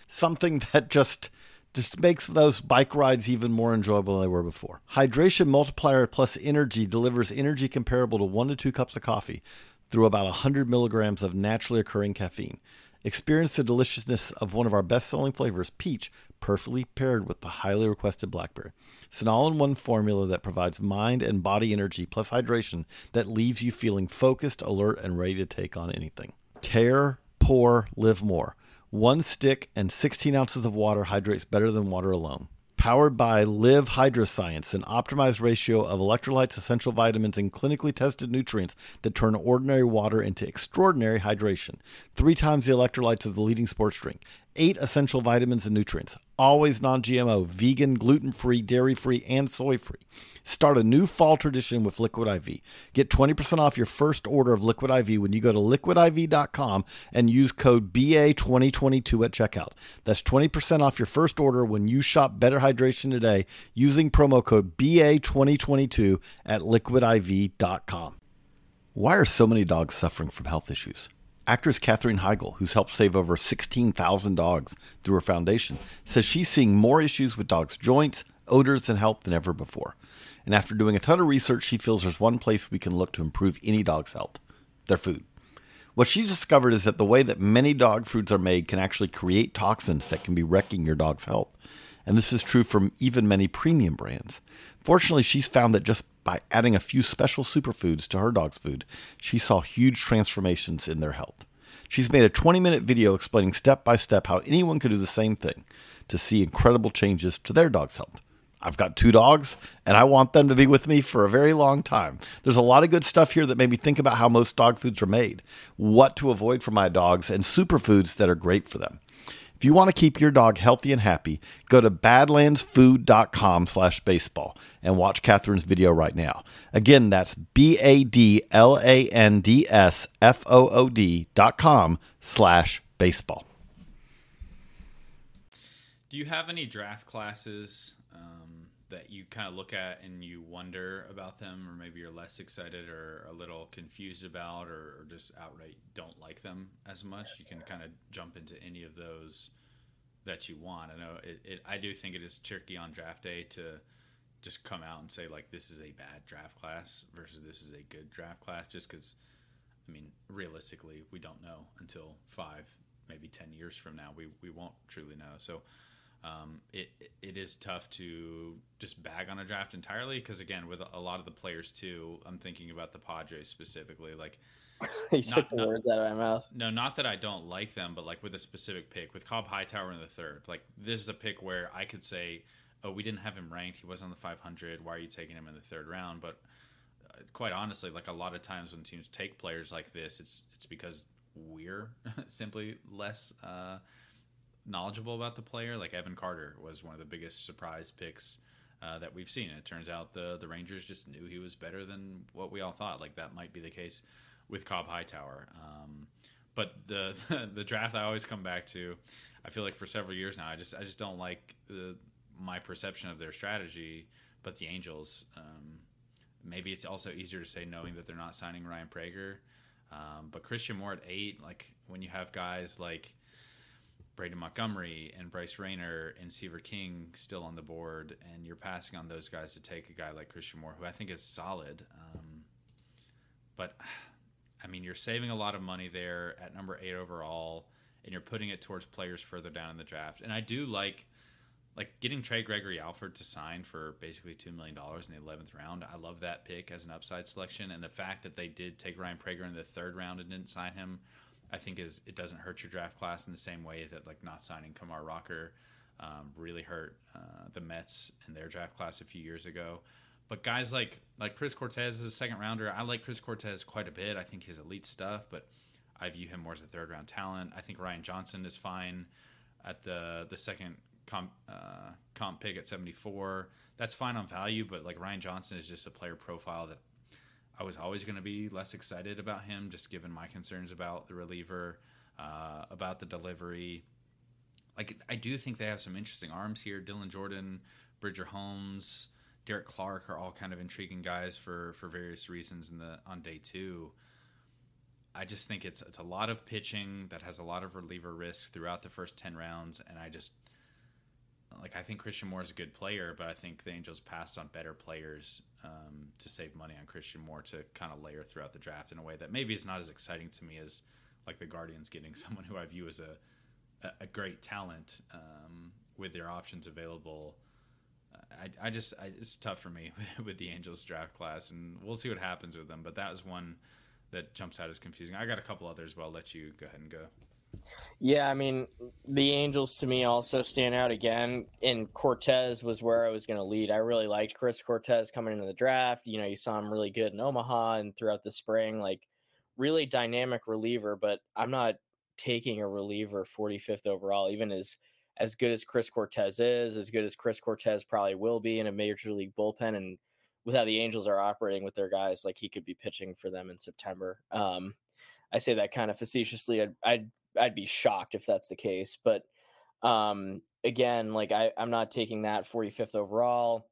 something that just just makes those bike rides even more enjoyable than they were before. Hydration Multiplier Plus Energy delivers energy comparable to one to two cups of coffee through about one hundred milligrams of naturally occurring caffeine. Experience the deliciousness of one of our best-selling flavors, peach, perfectly paired with the highly requested blackberry. It's an all-in-one formula that provides mind and body energy plus hydration that leaves you feeling focused, alert, and ready to take on anything. Tear, pour, live more. One stick and sixteen ounces of water hydrates better than water alone. Powered by Live Hydroscience, an optimized ratio of electrolytes, essential vitamins, and clinically tested nutrients that turn ordinary water into extraordinary hydration. Three times the electrolytes of the leading sports drink. Eight essential vitamins and nutrients. Always non-G M O, vegan, gluten-free, dairy-free, and soy-free. Start a new fall tradition with Liquid I V. Get twenty percent off your first order of Liquid I V when you go to liquid I V dot com and use code B A twenty twenty-two at checkout. That's twenty percent off your first order when you shop Better Hydration today using promo code B A twenty twenty-two at liquid I V dot com. Why are so many dogs suffering from health issues? Actress Katherine Heigl, who's helped save over sixteen thousand dogs through her foundation, says she's seeing more issues with dogs' joints, odors, and health than ever before. And after doing a ton of research, she feels there's one place we can look to improve any dog's health: their food. What she's discovered is that the way that many dog foods are made can actually create toxins that can be wrecking your dog's health. And this is true from even many premium brands. Fortunately, she's found that just by adding a few special superfoods to her dog's food, she saw huge transformations in their health. She's made a twenty-minute video explaining step by step how anyone could do the same thing to see incredible changes to their dog's health. I've got two dogs, and I want them to be with me for a very long time. There's a lot of good stuff here that made me think about how most dog foods are made, what to avoid for my dogs, and superfoods that are great for them. If you want to keep your dog healthy and happy, go to badlandsfood.com slash baseball and watch Catherine's video right now. Again, that's B-A-D-L-A-N-D-S-F-O-O-D dot com slash baseball. Do you have any draft classes um, that you kind of look at and you wonder about them, or maybe you're less excited or a little confused about, or, or just outright don't like them as much? You can kind of jump into any of those that you want. I know it, it I do think it is tricky on draft day to just come out and say, like, this is a bad draft class versus this is a good draft class, just because, I mean, realistically, we don't know until five, maybe ten years from now. We, we won't truly know. So Um, it it is tough to just bag on a draft entirely, because again, with a lot of the players too, I'm thinking about the Padres specifically. Like, you took not, the not, words out of my mouth. No, not that I don't like them, but like with a specific pick, with Cobb Hightower in the third, like this is a pick where I could say, oh, we didn't have him ranked. He wasn't on the five hundred. Why are you taking him in the third round? But uh, quite honestly, like a lot of times when teams take players like this, it's it's because we're simply less uh, knowledgeable about the player. Like Evan Carter was one of the biggest surprise picks uh, that we've seen. And it turns out the the Rangers just knew he was better than what we all thought. Like that might be the case with Cobb Hightower. Um, but the, the the draft I always come back to, I feel like for several years now, I just I just don't like the, my perception of their strategy. But the Angels, um, maybe it's also easier to say knowing that they're not signing Ryan Prager. Um, but Christian Moore at eight, like when you have guys like Braden Montgomery and Bryce Rayner and Seaver King still on the board, and you're passing on those guys to take a guy like Christian Moore, who I think is solid. Um, but, I mean, you're saving a lot of money there at number eight overall, and you're putting it towards players further down in the draft. And I do like like getting Trey Gregory Alford to sign for basically two million dollars in the eleventh round. I love that pick as an upside selection. And the fact that they did take Ryan Prager in the third round and didn't sign him, I think is it doesn't hurt your draft class in the same way that like not signing Kumar Rocker um, really hurt uh, the Mets in their draft class a few years ago. But guys like like Chris Cortez is a second rounder. I like Chris Cortez quite a bit. I think his elite stuff, but I view him more as a third round talent. I think Ryan Johnson is fine at the the second comp uh, comp pick at seventy-four. That's fine on value, but like Ryan Johnson is just a player profile that I was always going to be less excited about him, just given my concerns about the reliever, uh, about the delivery. Like, I do think they have some interesting arms here. Dylan Jordan, Bridger Holmes, Derek Clark are all kind of intriguing guys for, for various reasons in the on day two. I just think it's it's a lot of pitching that has a lot of reliever risk throughout the first ten rounds, and I just like I think Christian Moore is a good player, but I think the Angels passed on better players um, to save money on Christian Moore to kind of layer throughout the draft in a way that maybe is not as exciting to me as like the Guardians getting someone who I view as a a, a great talent um, with their options available. I, I just I, it's tough for me with the Angels draft class, and we'll see what happens with them. But that was one that jumps out as confusing. I got a couple others, but I'll let you go ahead and go. Yeah, I mean, the Angels to me also stand out again, and Cortez was where I was going to lead. I really liked Chris Cortez coming into the draft. You know, you saw him really good in Omaha and throughout the spring, like really dynamic reliever, but I'm not taking a reliever forty-fifth overall, even as as good as Chris Cortez is, as good as Chris Cortez probably will be in a major league bullpen, and with how the Angels are operating with their guys, like he could be pitching for them in September. Um, I say that kind of facetiously. I'd, I'd I'd be shocked if that's the case. But um, again, like I, I'm not taking that forty-fifth overall.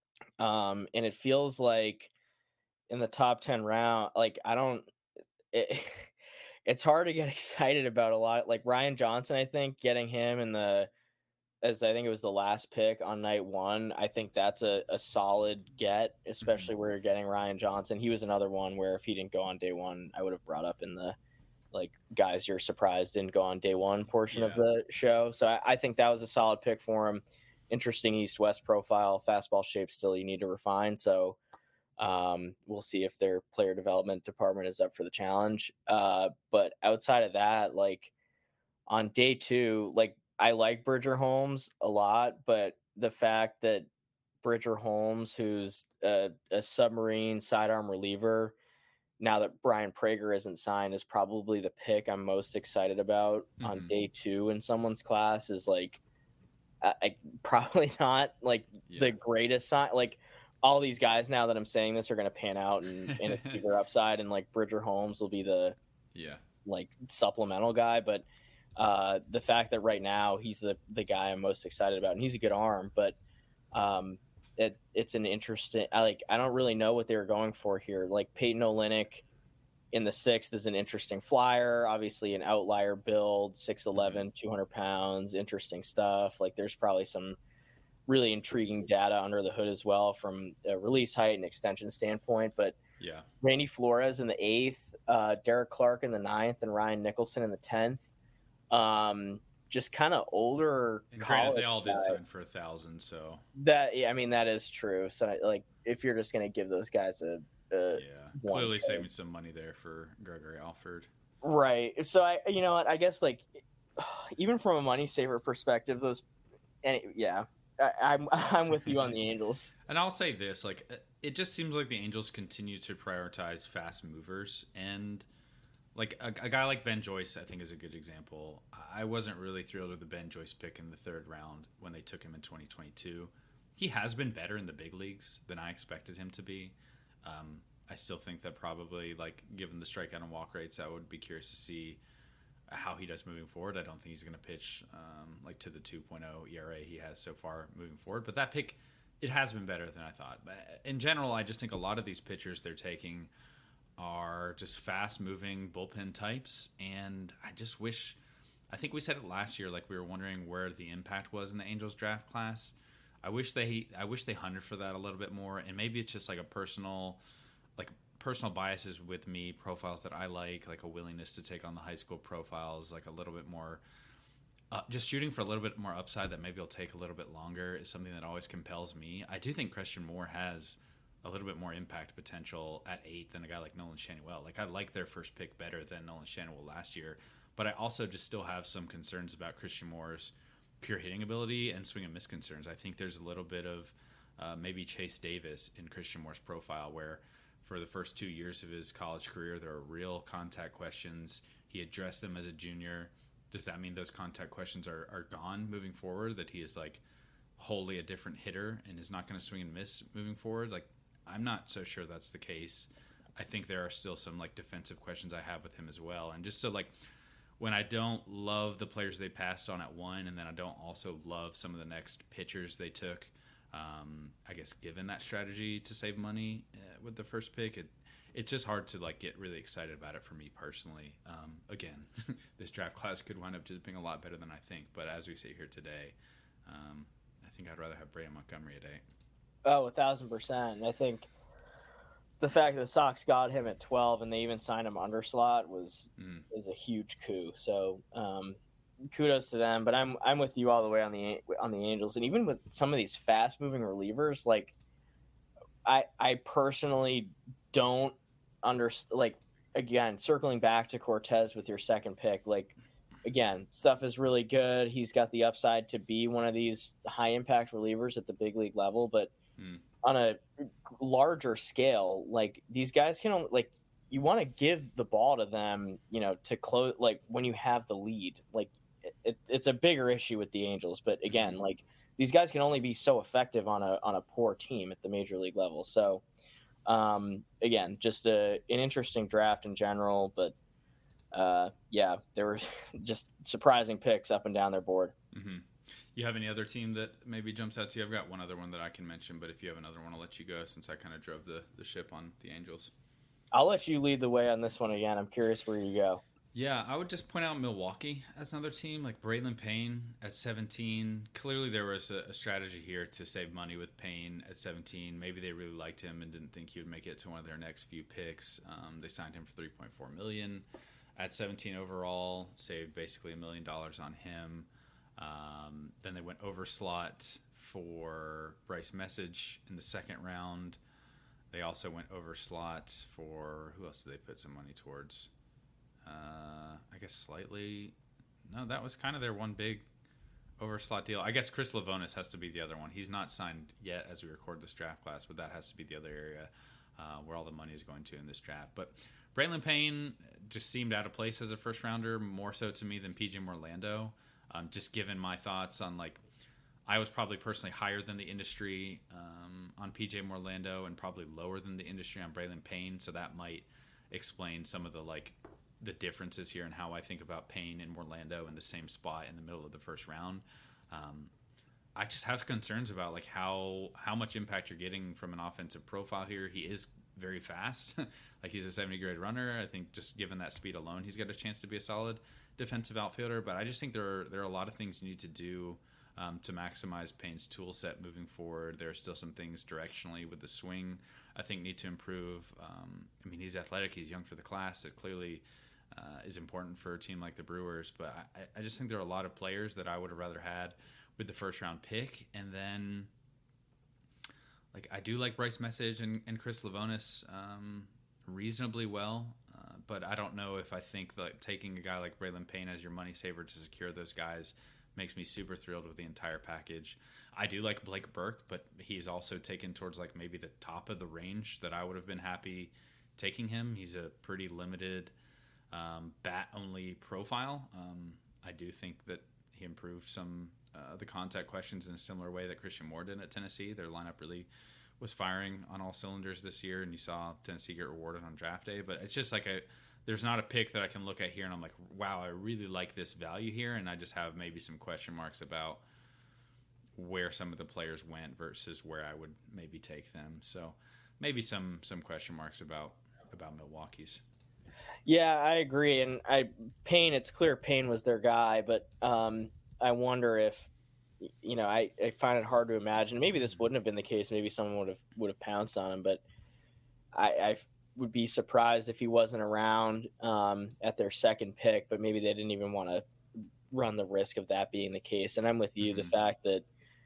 Um, and it feels like in the top ten round, like I don't, it, it's hard to get excited about a lot. Like Ryan Johnson, I think getting him in the, as I think it was the last pick on night one, I think that's a, a solid get, especially where you're getting Ryan Johnson. He was another one where if he didn't go on day one, I would have brought up in the, like guys you're surprised didn't go on day one portion yeah. of the show. So I, I think that was a solid pick for him. Interesting east-west profile, fastball shape still you need to refine. So um, we'll see if their player development department is up for the challenge. Uh, but outside of that, like on day two, like I like Bridger Holmes a lot, but the fact that Bridger Holmes, who's a, a submarine sidearm reliever, now that Brian Prager isn't signed, is probably the pick I'm most excited about mm-hmm. on day two in someone's class. Is like, I, I probably not like yeah. the greatest sign. Like all these guys now that I'm saying this are going to pan out and, and achieve their upside, and like Bridger Holmes will be the yeah like supplemental guy. But uh, the fact that right now he's the the guy I'm most excited about, and he's a good arm, but um, It, it's an interesting, I like, I don't really know what they were going for here. Like Peyton Olenek in the sixth is an interesting flyer, obviously an outlier build, six eleven, two hundred pounds, interesting stuff. Like there's probably some really intriguing data under the hood as well from a release height and extension standpoint. But yeah, Randy Flores in the eighth, uh, Derek Clark in the ninth, and Ryan Nicholson in the tenth. Um, just kind of older. And granted, they all did sign for a thousand, so that yeah, I mean that is true. So like, if you're just gonna give those guys a, a yeah, clearly pick. Saving some money there for Gregory Alford, right? So I, you know what, I guess like even from a money saver perspective, those, and yeah, I, I'm I'm with you on the Angels. And I'll say this, like it just seems like the Angels continue to prioritize fast movers and. Like a, a guy like Ben Joyce, I think, is a good example. I wasn't really thrilled with the Ben Joyce pick in the third round when they took him in twenty twenty-two. He has been better in the big leagues than I expected him to be. Um, I still think that probably, like, given the strikeout and walk rates, I would be curious to see how he does moving forward. I don't think he's going to pitch um, like to the two point oh E R A he has so far moving forward. But that pick, it has been better than I thought. But in general, I just think a lot of these pitchers they're taking are just fast-moving bullpen types, and I just wish – I think we said it last year, like we were wondering where the impact was in the Angels draft class. I wish they I wish they hunted for that a little bit more, and maybe it's just like a personal – like personal biases with me, profiles that I like, like a willingness to take on the high school profiles, like a little bit more uh, – just shooting for a little bit more upside that maybe will take a little bit longer is something that always compels me. I do think Christian Moore has – a little bit more impact potential at eight than a guy like Nolan Schanuel. Like I like their first pick better than Nolan Schanuel last year, but I also just still have some concerns about Christian Moore's pure hitting ability and swing and miss concerns. I think there's a little bit of uh, maybe Chase Davis in Christian Moore's profile where for the first two years of his college career, there are real contact questions. He addressed them as a junior. Does that mean those contact questions are, are gone moving forward, that he is like wholly a different hitter and is not going to swing and miss moving forward? Like, I'm not so sure that's the case. I think there are still some like defensive questions I have with him as well. And just so like when I don't love the players they passed on at one, and then I don't also love some of the next pitchers they took, Um, I guess given that strategy to save money uh, with the first pick, it it's just hard to like get really excited about it for me personally. Um, again, this draft class could wind up just being a lot better than I think. But as we sit here today, um, I think I'd rather have Brandon Montgomery at eight. Oh, a thousand percent. I think the fact that the Sox got him at twelve and they even signed him under slot was mm. is a huge coup. So um, kudos to them. But I'm I'm with you all the way on the on the Angels, and even with some of these fast moving relievers, like I I personally don't understand. Like again, circling back to Cortez with your second pick, like. Again, stuff is really good. He's got the upside to be one of these high impact relievers at the big league level, but mm. on a larger scale, like these guys can only, like you want to give the ball to them, you know, to close, like when you have the lead, like it, it, it's a bigger issue with the Angels. But again, like these guys can only be so effective on a, on a poor team at the major league level. So um, again, just a, an interesting draft in general, but Uh, yeah, there were just surprising picks up and down their board. Mm-hmm. You have any other team that maybe jumps out to you? I've got one other one that I can mention, but if you have another one, I'll let you go since I kind of drove the, the ship on the Angels. I'll let you lead the way on this one again. I'm curious where you go. Yeah, I would just point out Milwaukee as another team, like Braylon Payne at seventeen. Clearly there was a, a strategy here to save money with Payne at seventeen. Maybe they really liked him and didn't think he would make it to one of their next few picks. Um, they signed him for three point four million dollars. At seventeen overall, saved basically a million dollars on him. Um, then they went over slot for Bryce Message in the second round. They also went over slot for, who else did they put some money towards? Uh, I guess slightly. No, that was kind of their one big over slot deal. I guess Chris Livonis has to be the other one. He's not signed yet as we record this draft class, but that has to be the other area uh, where all the money is going to in this draft. But Braylon Payne just seemed out of place as a first rounder, more so to me than P J Morlando. Um, just given my thoughts on, like, I was probably personally higher than the industry um, on P J Morlando and probably lower than the industry on Braylon Payne. So that might explain some of the, like, the differences here in how I think about Payne and Morlando in the same spot in the middle of the first round. Um, I just have concerns about, like, how how much impact you're getting from an offensive profile here. He is very fast. Like, he's a seventy grade runner. I think just given that speed alone, he's got a chance to be a solid defensive outfielder. But I just think there are there are a lot of things you need to do um, to maximize Payne's tool set moving forward. There are still some things directionally with the swing I think need to improve. Um, I mean, he's athletic. He's young for the class. It clearly uh, is important for a team like the Brewers. But I, I just think there are a lot of players that I would have rather had with the first round pick. And then, like, I do like Bryce Message and, and Chris Livonis um, reasonably well, uh, but I don't know if I think that taking a guy like Braylon Payne as your money saver to secure those guys makes me super thrilled with the entire package. I do like Blake Burke, but he's also taken towards, like, maybe the top of the range that I would have been happy taking him. He's a pretty limited um, bat-only profile. Um, I do think that he improved some Uh, the contact questions in a similar way that Christian Moore did at Tennessee. Their lineup really was firing on all cylinders this year, and you saw Tennessee get rewarded on draft day. But it's just like a, there's not a pick that I can look at here and I'm like, wow, I really like this value here, and I just have maybe some question marks about where some of the players went versus where I would maybe take them. So maybe some some question marks about about Milwaukee's. Yeah, I agree, and I Payne. It's clear Payne was their guy, but um, I wonder if, you know, I, I find it hard to imagine. Maybe this wouldn't have been the case. Maybe someone would have would have pounced on him, but I, I would be surprised if he wasn't around um, at their second pick. But maybe they didn't even want to run the risk of that being the case. And I'm with you. Mm-hmm. The fact that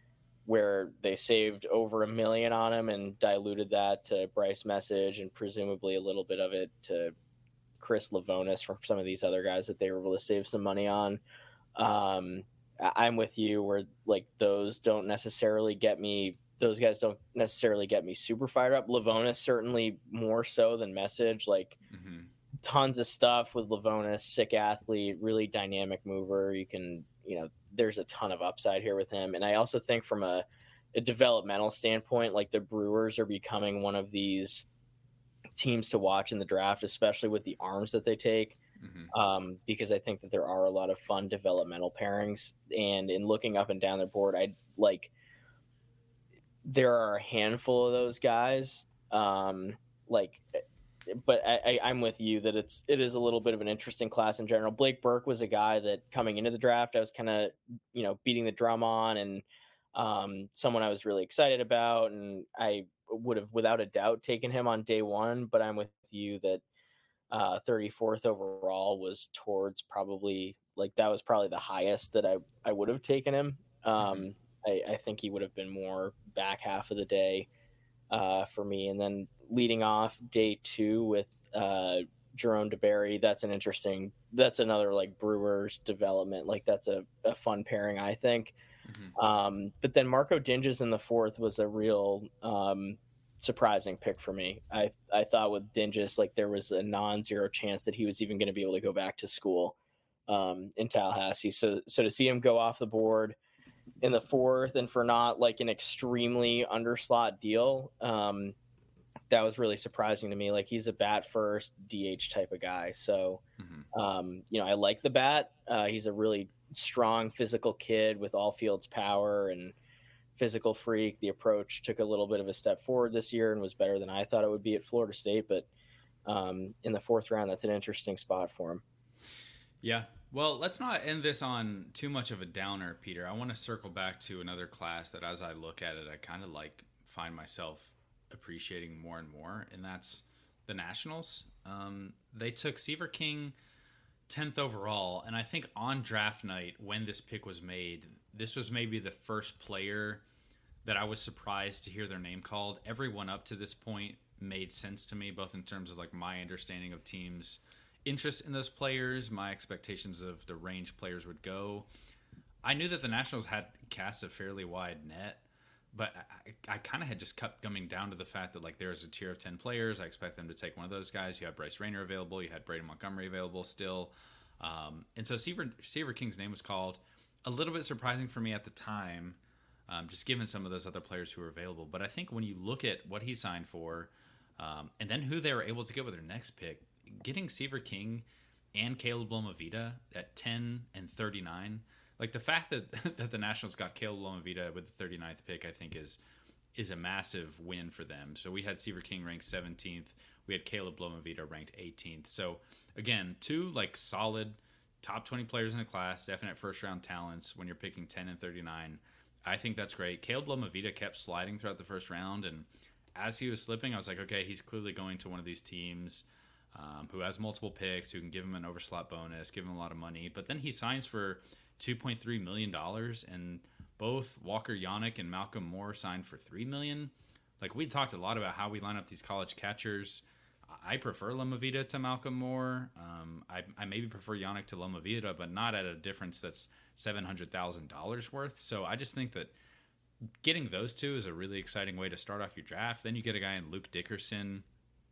where they saved over a million on him and diluted that to Bryce Message and presumably a little bit of it to Chris Livonis from some of these other guys that they were able to save some money on. Um, I'm with you where, like, those don't necessarily get me, those guys don't necessarily get me super fired up. Livonis certainly more so than Message, like mm-hmm. tons of stuff with Livonis, sick athlete, really dynamic mover. You can, you know, there's a ton of upside here with him. And I also think from a, a developmental standpoint, like the Brewers are becoming one of these teams to watch in the draft, especially with the arms that they take. Mm-hmm. Um, because I think that there are a lot of fun developmental pairings, and in looking up and down their board, I like there are a handful of those guys. Um, like, but I, I, I'm with you that it's it is a little bit of an interesting class in general. Blake Burke was a guy that coming into the draft, I was kind of you know beating the drum on, and um, someone I was really excited about, and I would have without a doubt taken him on day one. But I'm with you that uh, thirty-fourth overall was towards probably like that was probably the highest that I I would have taken him. Um, mm-hmm. I, I think he would have been more back half of the day uh, for me, and then leading off day two with uh, Jerome DeBerry. That's an interesting, that's another like Brewers development. Like that's a, a fun pairing, I think. Mm-hmm. Um, but then Marco Dinges in the fourth was a real um, surprising pick for me. I, I thought with Dinges, like there was a non-zero chance that he was even going to be able to go back to school um, in Tallahassee. So, so to see him go off the board in the fourth and for not like an extremely underslot deal, um, that was really surprising to me. Like he's a bat first D H type of guy. So, mm-hmm. um, you know, I like the bat. Uh, he's a really strong physical kid with all fields power and physical freak. The approach took a little bit of a step forward this year and was better than I thought it would be at Florida State. But um, in the fourth round, that's an interesting spot for him. Yeah. Well, let's not end this on too much of a downer, Peter. I want to circle back to another class that as I look at it, I kind of like find myself appreciating more and more, and that's the Nationals. Um, they took Seaver King tenth overall, and I think on draft night when this pick was made, this was maybe the first player that I was surprised to hear their name called. Everyone up to this point made sense to me, both in terms of like my understanding of teams' interest in those players, my expectations of the range players would go. I knew that the Nationals had cast a fairly wide net, but I, I kind of had just kept coming down to the fact that like there's a tier of ten players. I expect them to take one of those guys. You have Bryce Rayner available. You had Braden Montgomery available still. Um, and so Seaver, Seaver King's name was called. A little bit surprising for me at the time, um, just given some of those other players who were available. But I think when you look at what he signed for um, and then who they were able to get with their next pick, getting Seaver King and Caleb Lomavita at ten and thirty-nine, like the fact that that the Nationals got Caleb Lomavita with the thirty-ninth pick, I think is is a massive win for them. So we had Seaver King ranked seventeenth. We had Caleb Lomavita ranked eighteenth. So again, two like solid top twenty players in the class, definite first round talents when you're picking ten and thirty-nine. I think that's great. Caleb Lomavita kept sliding throughout the first round, and as he was slipping, I was like, okay, he's clearly going to one of these teams um, who has multiple picks, who can give him an overslot bonus, give him a lot of money. But then he signs for two point three million dollars, and both Walker Yannick and Malcolm Moore signed for three million dollars. Like, we talked a lot about how we line up these college catchers. I prefer Lomavita to Malcolm Moore. Um, I, I maybe prefer Yannick to Lomavita, but not at a difference that's seven hundred thousand dollars worth. So I just think that getting those two is a really exciting way to start off your draft. Then you get a guy in Luke Dickerson,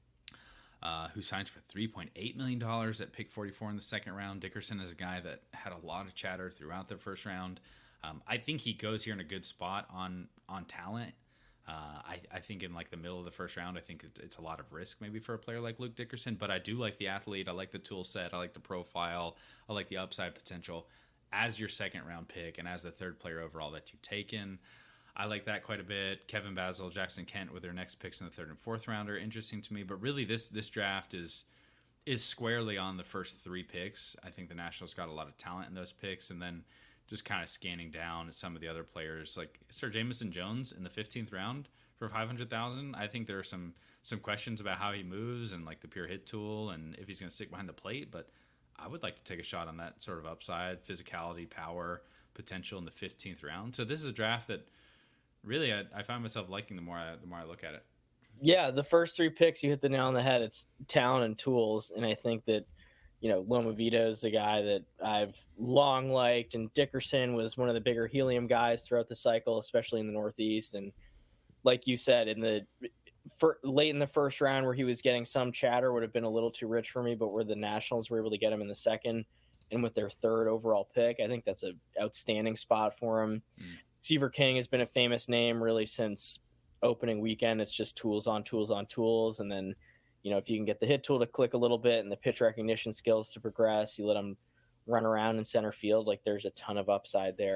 uh, who signs for three point eight million dollars at pick forty-four in the second round. Dickerson is a guy that had a lot of chatter throughout the first round. Um, I think he goes here in a good spot on on talent. Uh, I, I think in like the middle of the first round, I think it, it's a lot of risk maybe for a player like Luke Dickerson, but I do like the athlete. I like the tool set. I like the profile. I like the upside potential as your second round pick and as the third player overall that you've taken. I like that quite a bit. Kevin Basil, Jackson Kent with their next picks in the third and fourth round are interesting to me, but really this, this draft is, is squarely on the first three picks. I think the Nationals got a lot of talent in those picks, and then just kind of scanning down at some of the other players, like Sir Jamison Jones in the fifteenth round for five hundred thousand dollars. I think there are some some questions about how he moves and like the pure hit tool and if he's going to stick behind the plate, but I would like to take a shot on that sort of upside, physicality, power, potential in the fifteenth round. So this is a draft that really I, I find myself liking the more I, the more I look at it. Yeah, the first three picks, you hit the nail on the head. It's talent and tools, and I think that you know, Lomavita is a guy that I've long liked, and Dickerson was one of the bigger helium guys throughout the cycle, especially in the Northeast. And like you said, in the for, late in the first round where he was getting some chatter would have been a little too rich for me, but where the Nationals were able to get him in the second and with their third overall pick, I think that's an outstanding spot for him. Mm. Seaver King has been a famous name really since opening weekend. It's just tools on tools on tools. And then, you know, if you can get the hit tool to click a little bit and the pitch recognition skills to progress, you let them run around in center field. Like, there's a ton of upside there.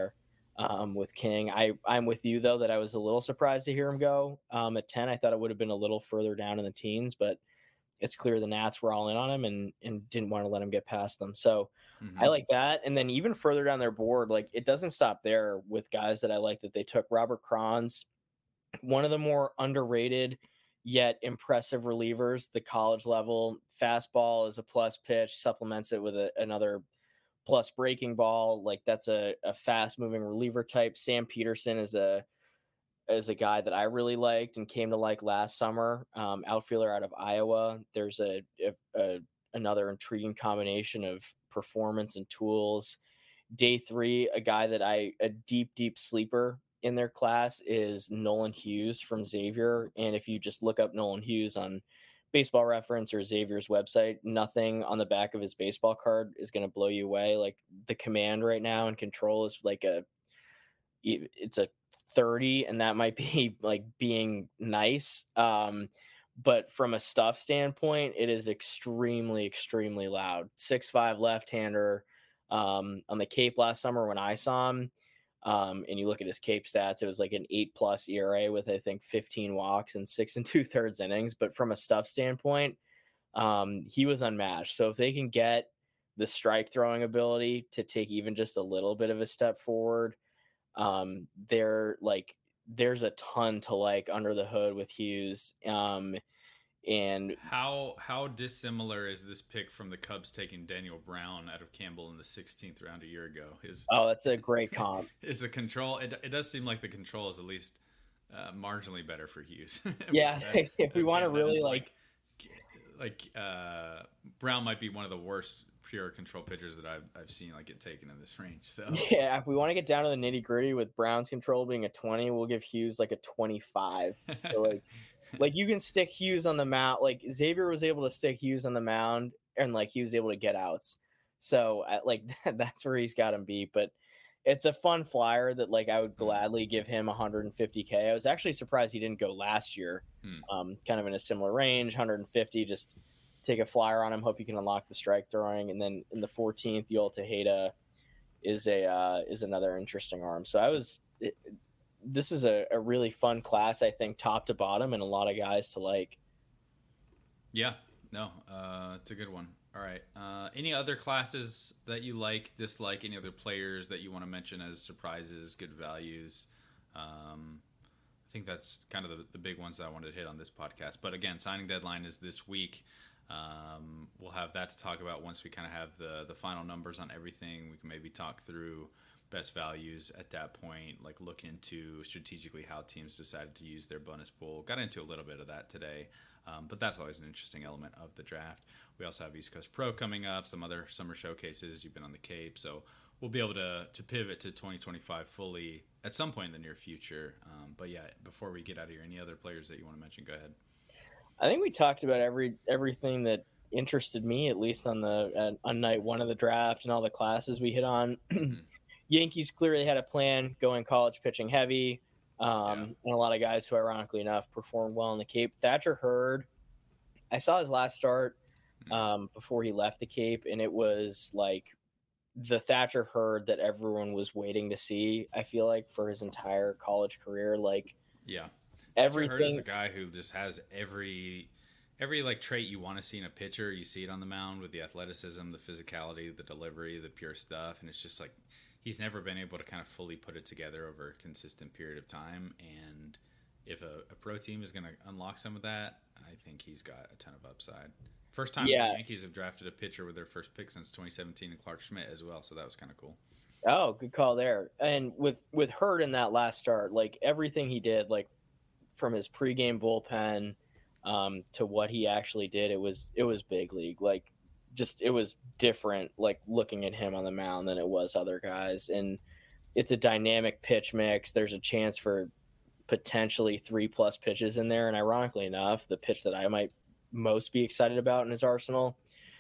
um, with King. I, I'm with you, though, that I was a little surprised to hear him go um, at ten. I thought it would have been a little further down in the teens, but it's clear the Nats were all in on him and, and didn't want to let him get past them. So mm-hmm. I like that. And then even further down their board, like it doesn't stop there with guys that I like that they took. Robert Cron's, one of the more underrated yet impressive relievers, the college level. Fastball is a plus pitch, supplements it with a, another plus breaking ball. Like that's a, a fast moving reliever type. Sam Peterson is a is a guy that I really liked and came to like last summer. Um, outfielder out of Iowa. There's a, a, a another intriguing combination of performance and tools. Day three, a guy that I a deep deep sleeper in their class is Nolan Hughes from Xavier. And if you just look up Nolan Hughes on Baseball Reference or Xavier's website, nothing on the back of his baseball card is going to blow you away. Like the command right now and control is like a, it's a thirty, and that might be like being nice. Um, but from a stuff standpoint, it is extremely, extremely loud. six five left-hander um, on the Cape last summer when I saw him. Um, and you look at his Cape stats, it was like an eight plus E R A with, I think, fifteen walks and six and two thirds innings. But from a stuff standpoint, um, he was unmatched. So if they can get the strike throwing ability to take even just a little bit of a step forward, um, they're like, there's a ton to like under the hood with Hughes. Um, And how how dissimilar is this pick from the Cubs taking Daniel Brown out of Campbell in the sixteenth round a year ago? Is oh, that's a great comp. Is the control? It, it does seem like the control is at least uh, marginally better for Hughes. Yeah, that, if we want to really like like, like uh, Brown might be one of the worst pure control pitchers that I've I've seen like get taken in this range. So yeah, if we want to get down to the nitty gritty with Brown's control being a twenty, we'll give Hughes like a twenty-five. So like. Like you can stick Hughes on the mound. Like Xavier was able to stick Hughes on the mound, and like he was able to get outs. So like that's where he's got him beat. But it's a fun flyer that like I would gladly give him one hundred fifty K. I was actually surprised he didn't go last year. Hmm. Um, kind of in a similar range, one hundred fifty. Just take a flyer on him. Hope you can unlock the strike throwing. And then in the fourteenth, Yoel Tejeda is a uh, is another interesting arm. So I was. It, This is a, a really fun class, I think, top to bottom, and a lot of guys to like. Yeah, no, uh, it's a good one. All right. Uh, any other classes that you like, dislike? Any other players that you want to mention as surprises, good values? Um, I think that's kind of the, the big ones that I wanted to hit on this podcast. But again, signing deadline is this week. Um, we'll have that to talk about once we kind of have the the final numbers on everything. We can maybe talk through best values at that point, like look into strategically how teams decided to use their bonus pool. Got into a little bit of that today, um, but that's always an interesting element of the draft. We also have East Coast Pro coming up, some other summer showcases. You've been on the Cape, so we'll be able to to pivot to twenty twenty-five fully at some point in the near future. Um, but yeah, before we get out of here, any other players that you want to mention? Go ahead. I think we talked about every everything that interested me, at least on the uh, on night one of the draft and all the classes we hit on. Yankees clearly had a plan going college pitching heavy. Um, yeah. And a lot of guys who, ironically enough, performed well in the Cape. Thatcher Hurd, I saw his last start um, before he left the Cape, and it was like the Thatcher Hurd that everyone was waiting to see, I feel like, for his entire college career. Like, yeah, everything. Thatcher Hurd is a guy who just has every every like trait you want to see in a pitcher. You see it on the mound with the athleticism, the physicality, the delivery, the pure stuff, and it's just like he's never been able to kind of fully put it together over a consistent period of time. And if a, a pro team is going to unlock some of that, I think he's got a ton of upside. First time yeah. the Yankees have drafted a pitcher with their first pick since twenty seventeen, and Clark Schmidt as well. So that was kind of cool. Oh, good call there. And with, with Hurd in that last start, like everything he did, like from his pregame bullpen um, to what he actually did, it was, it was big league. Like, just it was different like looking at him on the mound than it was other guys. And it's a dynamic pitch mix. There's a chance for potentially three plus pitches in there, and ironically enough, the pitch that I might most be excited about in his arsenal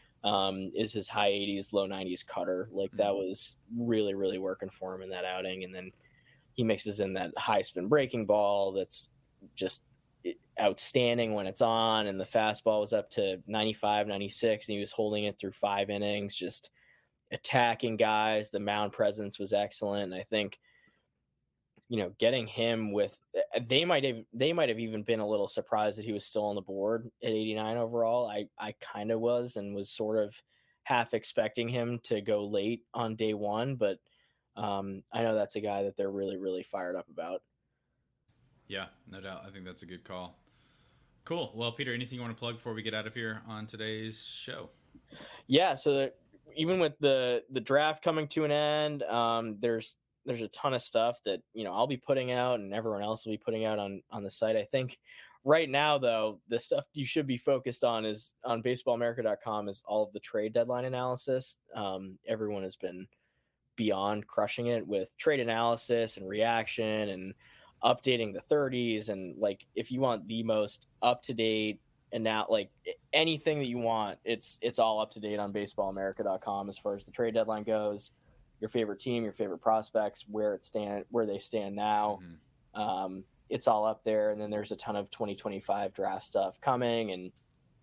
um is his high eighties low nineties cutter. Like that was really really working for him in that outing. And then he mixes in that high spin breaking ball that's just outstanding when it's on, and the fastball was up to ninety-five, ninety-six, and he was holding it through five innings, just attacking guys. The mound presence was excellent. And I think you know, getting him with, they might have, they might have even been a little surprised that he was still on the board at eighty-nine overall. I, I kind of was, and was sort of half expecting him to go late on day one, but um, I know that's a guy that they're really, really fired up about. Yeah, no doubt. I think that's a good call. Cool. Well, Peter, anything you want to plug before we get out of here on today's show? Yeah. So that even with the, the draft coming to an end, um, there's, there's a ton of stuff that, you know, I'll be putting out and everyone else will be putting out on, on the site. I think right now, though, the stuff you should be focused on is on baseball america dot com is all of the trade deadline analysis. Um, everyone has been beyond crushing it with trade analysis and reaction and updating the thirties. And like, if you want the most up to date and now like anything that you want, it's, it's all up to date on baseball america dot com as far as the trade deadline goes. Your favorite team, your favorite prospects, where it stand, where they stand now. Mm-hmm. Um, it's all up there. And then there's a ton of twenty twenty-five draft stuff coming, and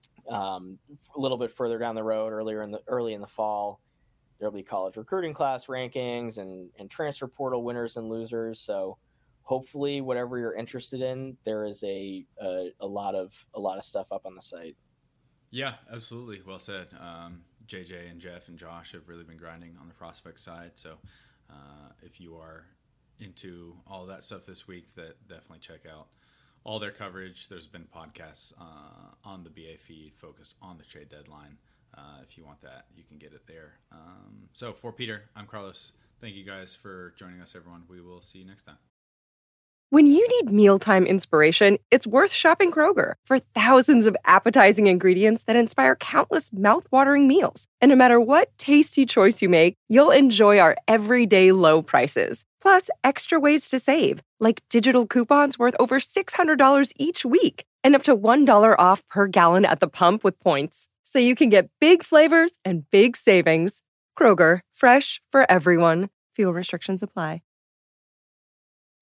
um, a little bit further down the road, earlier in the early in the fall, there'll be college recruiting class rankings and, and transfer portal winners and losers. So hopefully whatever you're interested in, there is a, a, a lot of, a lot of stuff up on the site. Yeah, absolutely. Well said. Um, J J and Jeff and Josh have really been grinding on the prospect side. So uh, if you are into all that stuff this week, that definitely check out all their coverage. There's been podcasts uh, on the B A feed focused on the trade deadline. Uh, if you want that, you can get it there. Um, so for Peter, I'm Carlos. Thank you guys for joining us, everyone. We will see you next time. When you need mealtime inspiration, it's worth shopping Kroger for thousands of appetizing ingredients that inspire countless mouth-watering meals. And no matter what tasty choice you make, you'll enjoy our everyday low prices. Plus, extra ways to save, like digital coupons worth over six hundred dollars each week and up to one dollar off per gallon at the pump with points. So you can get big flavors and big savings. Kroger, fresh for everyone. Fuel restrictions apply.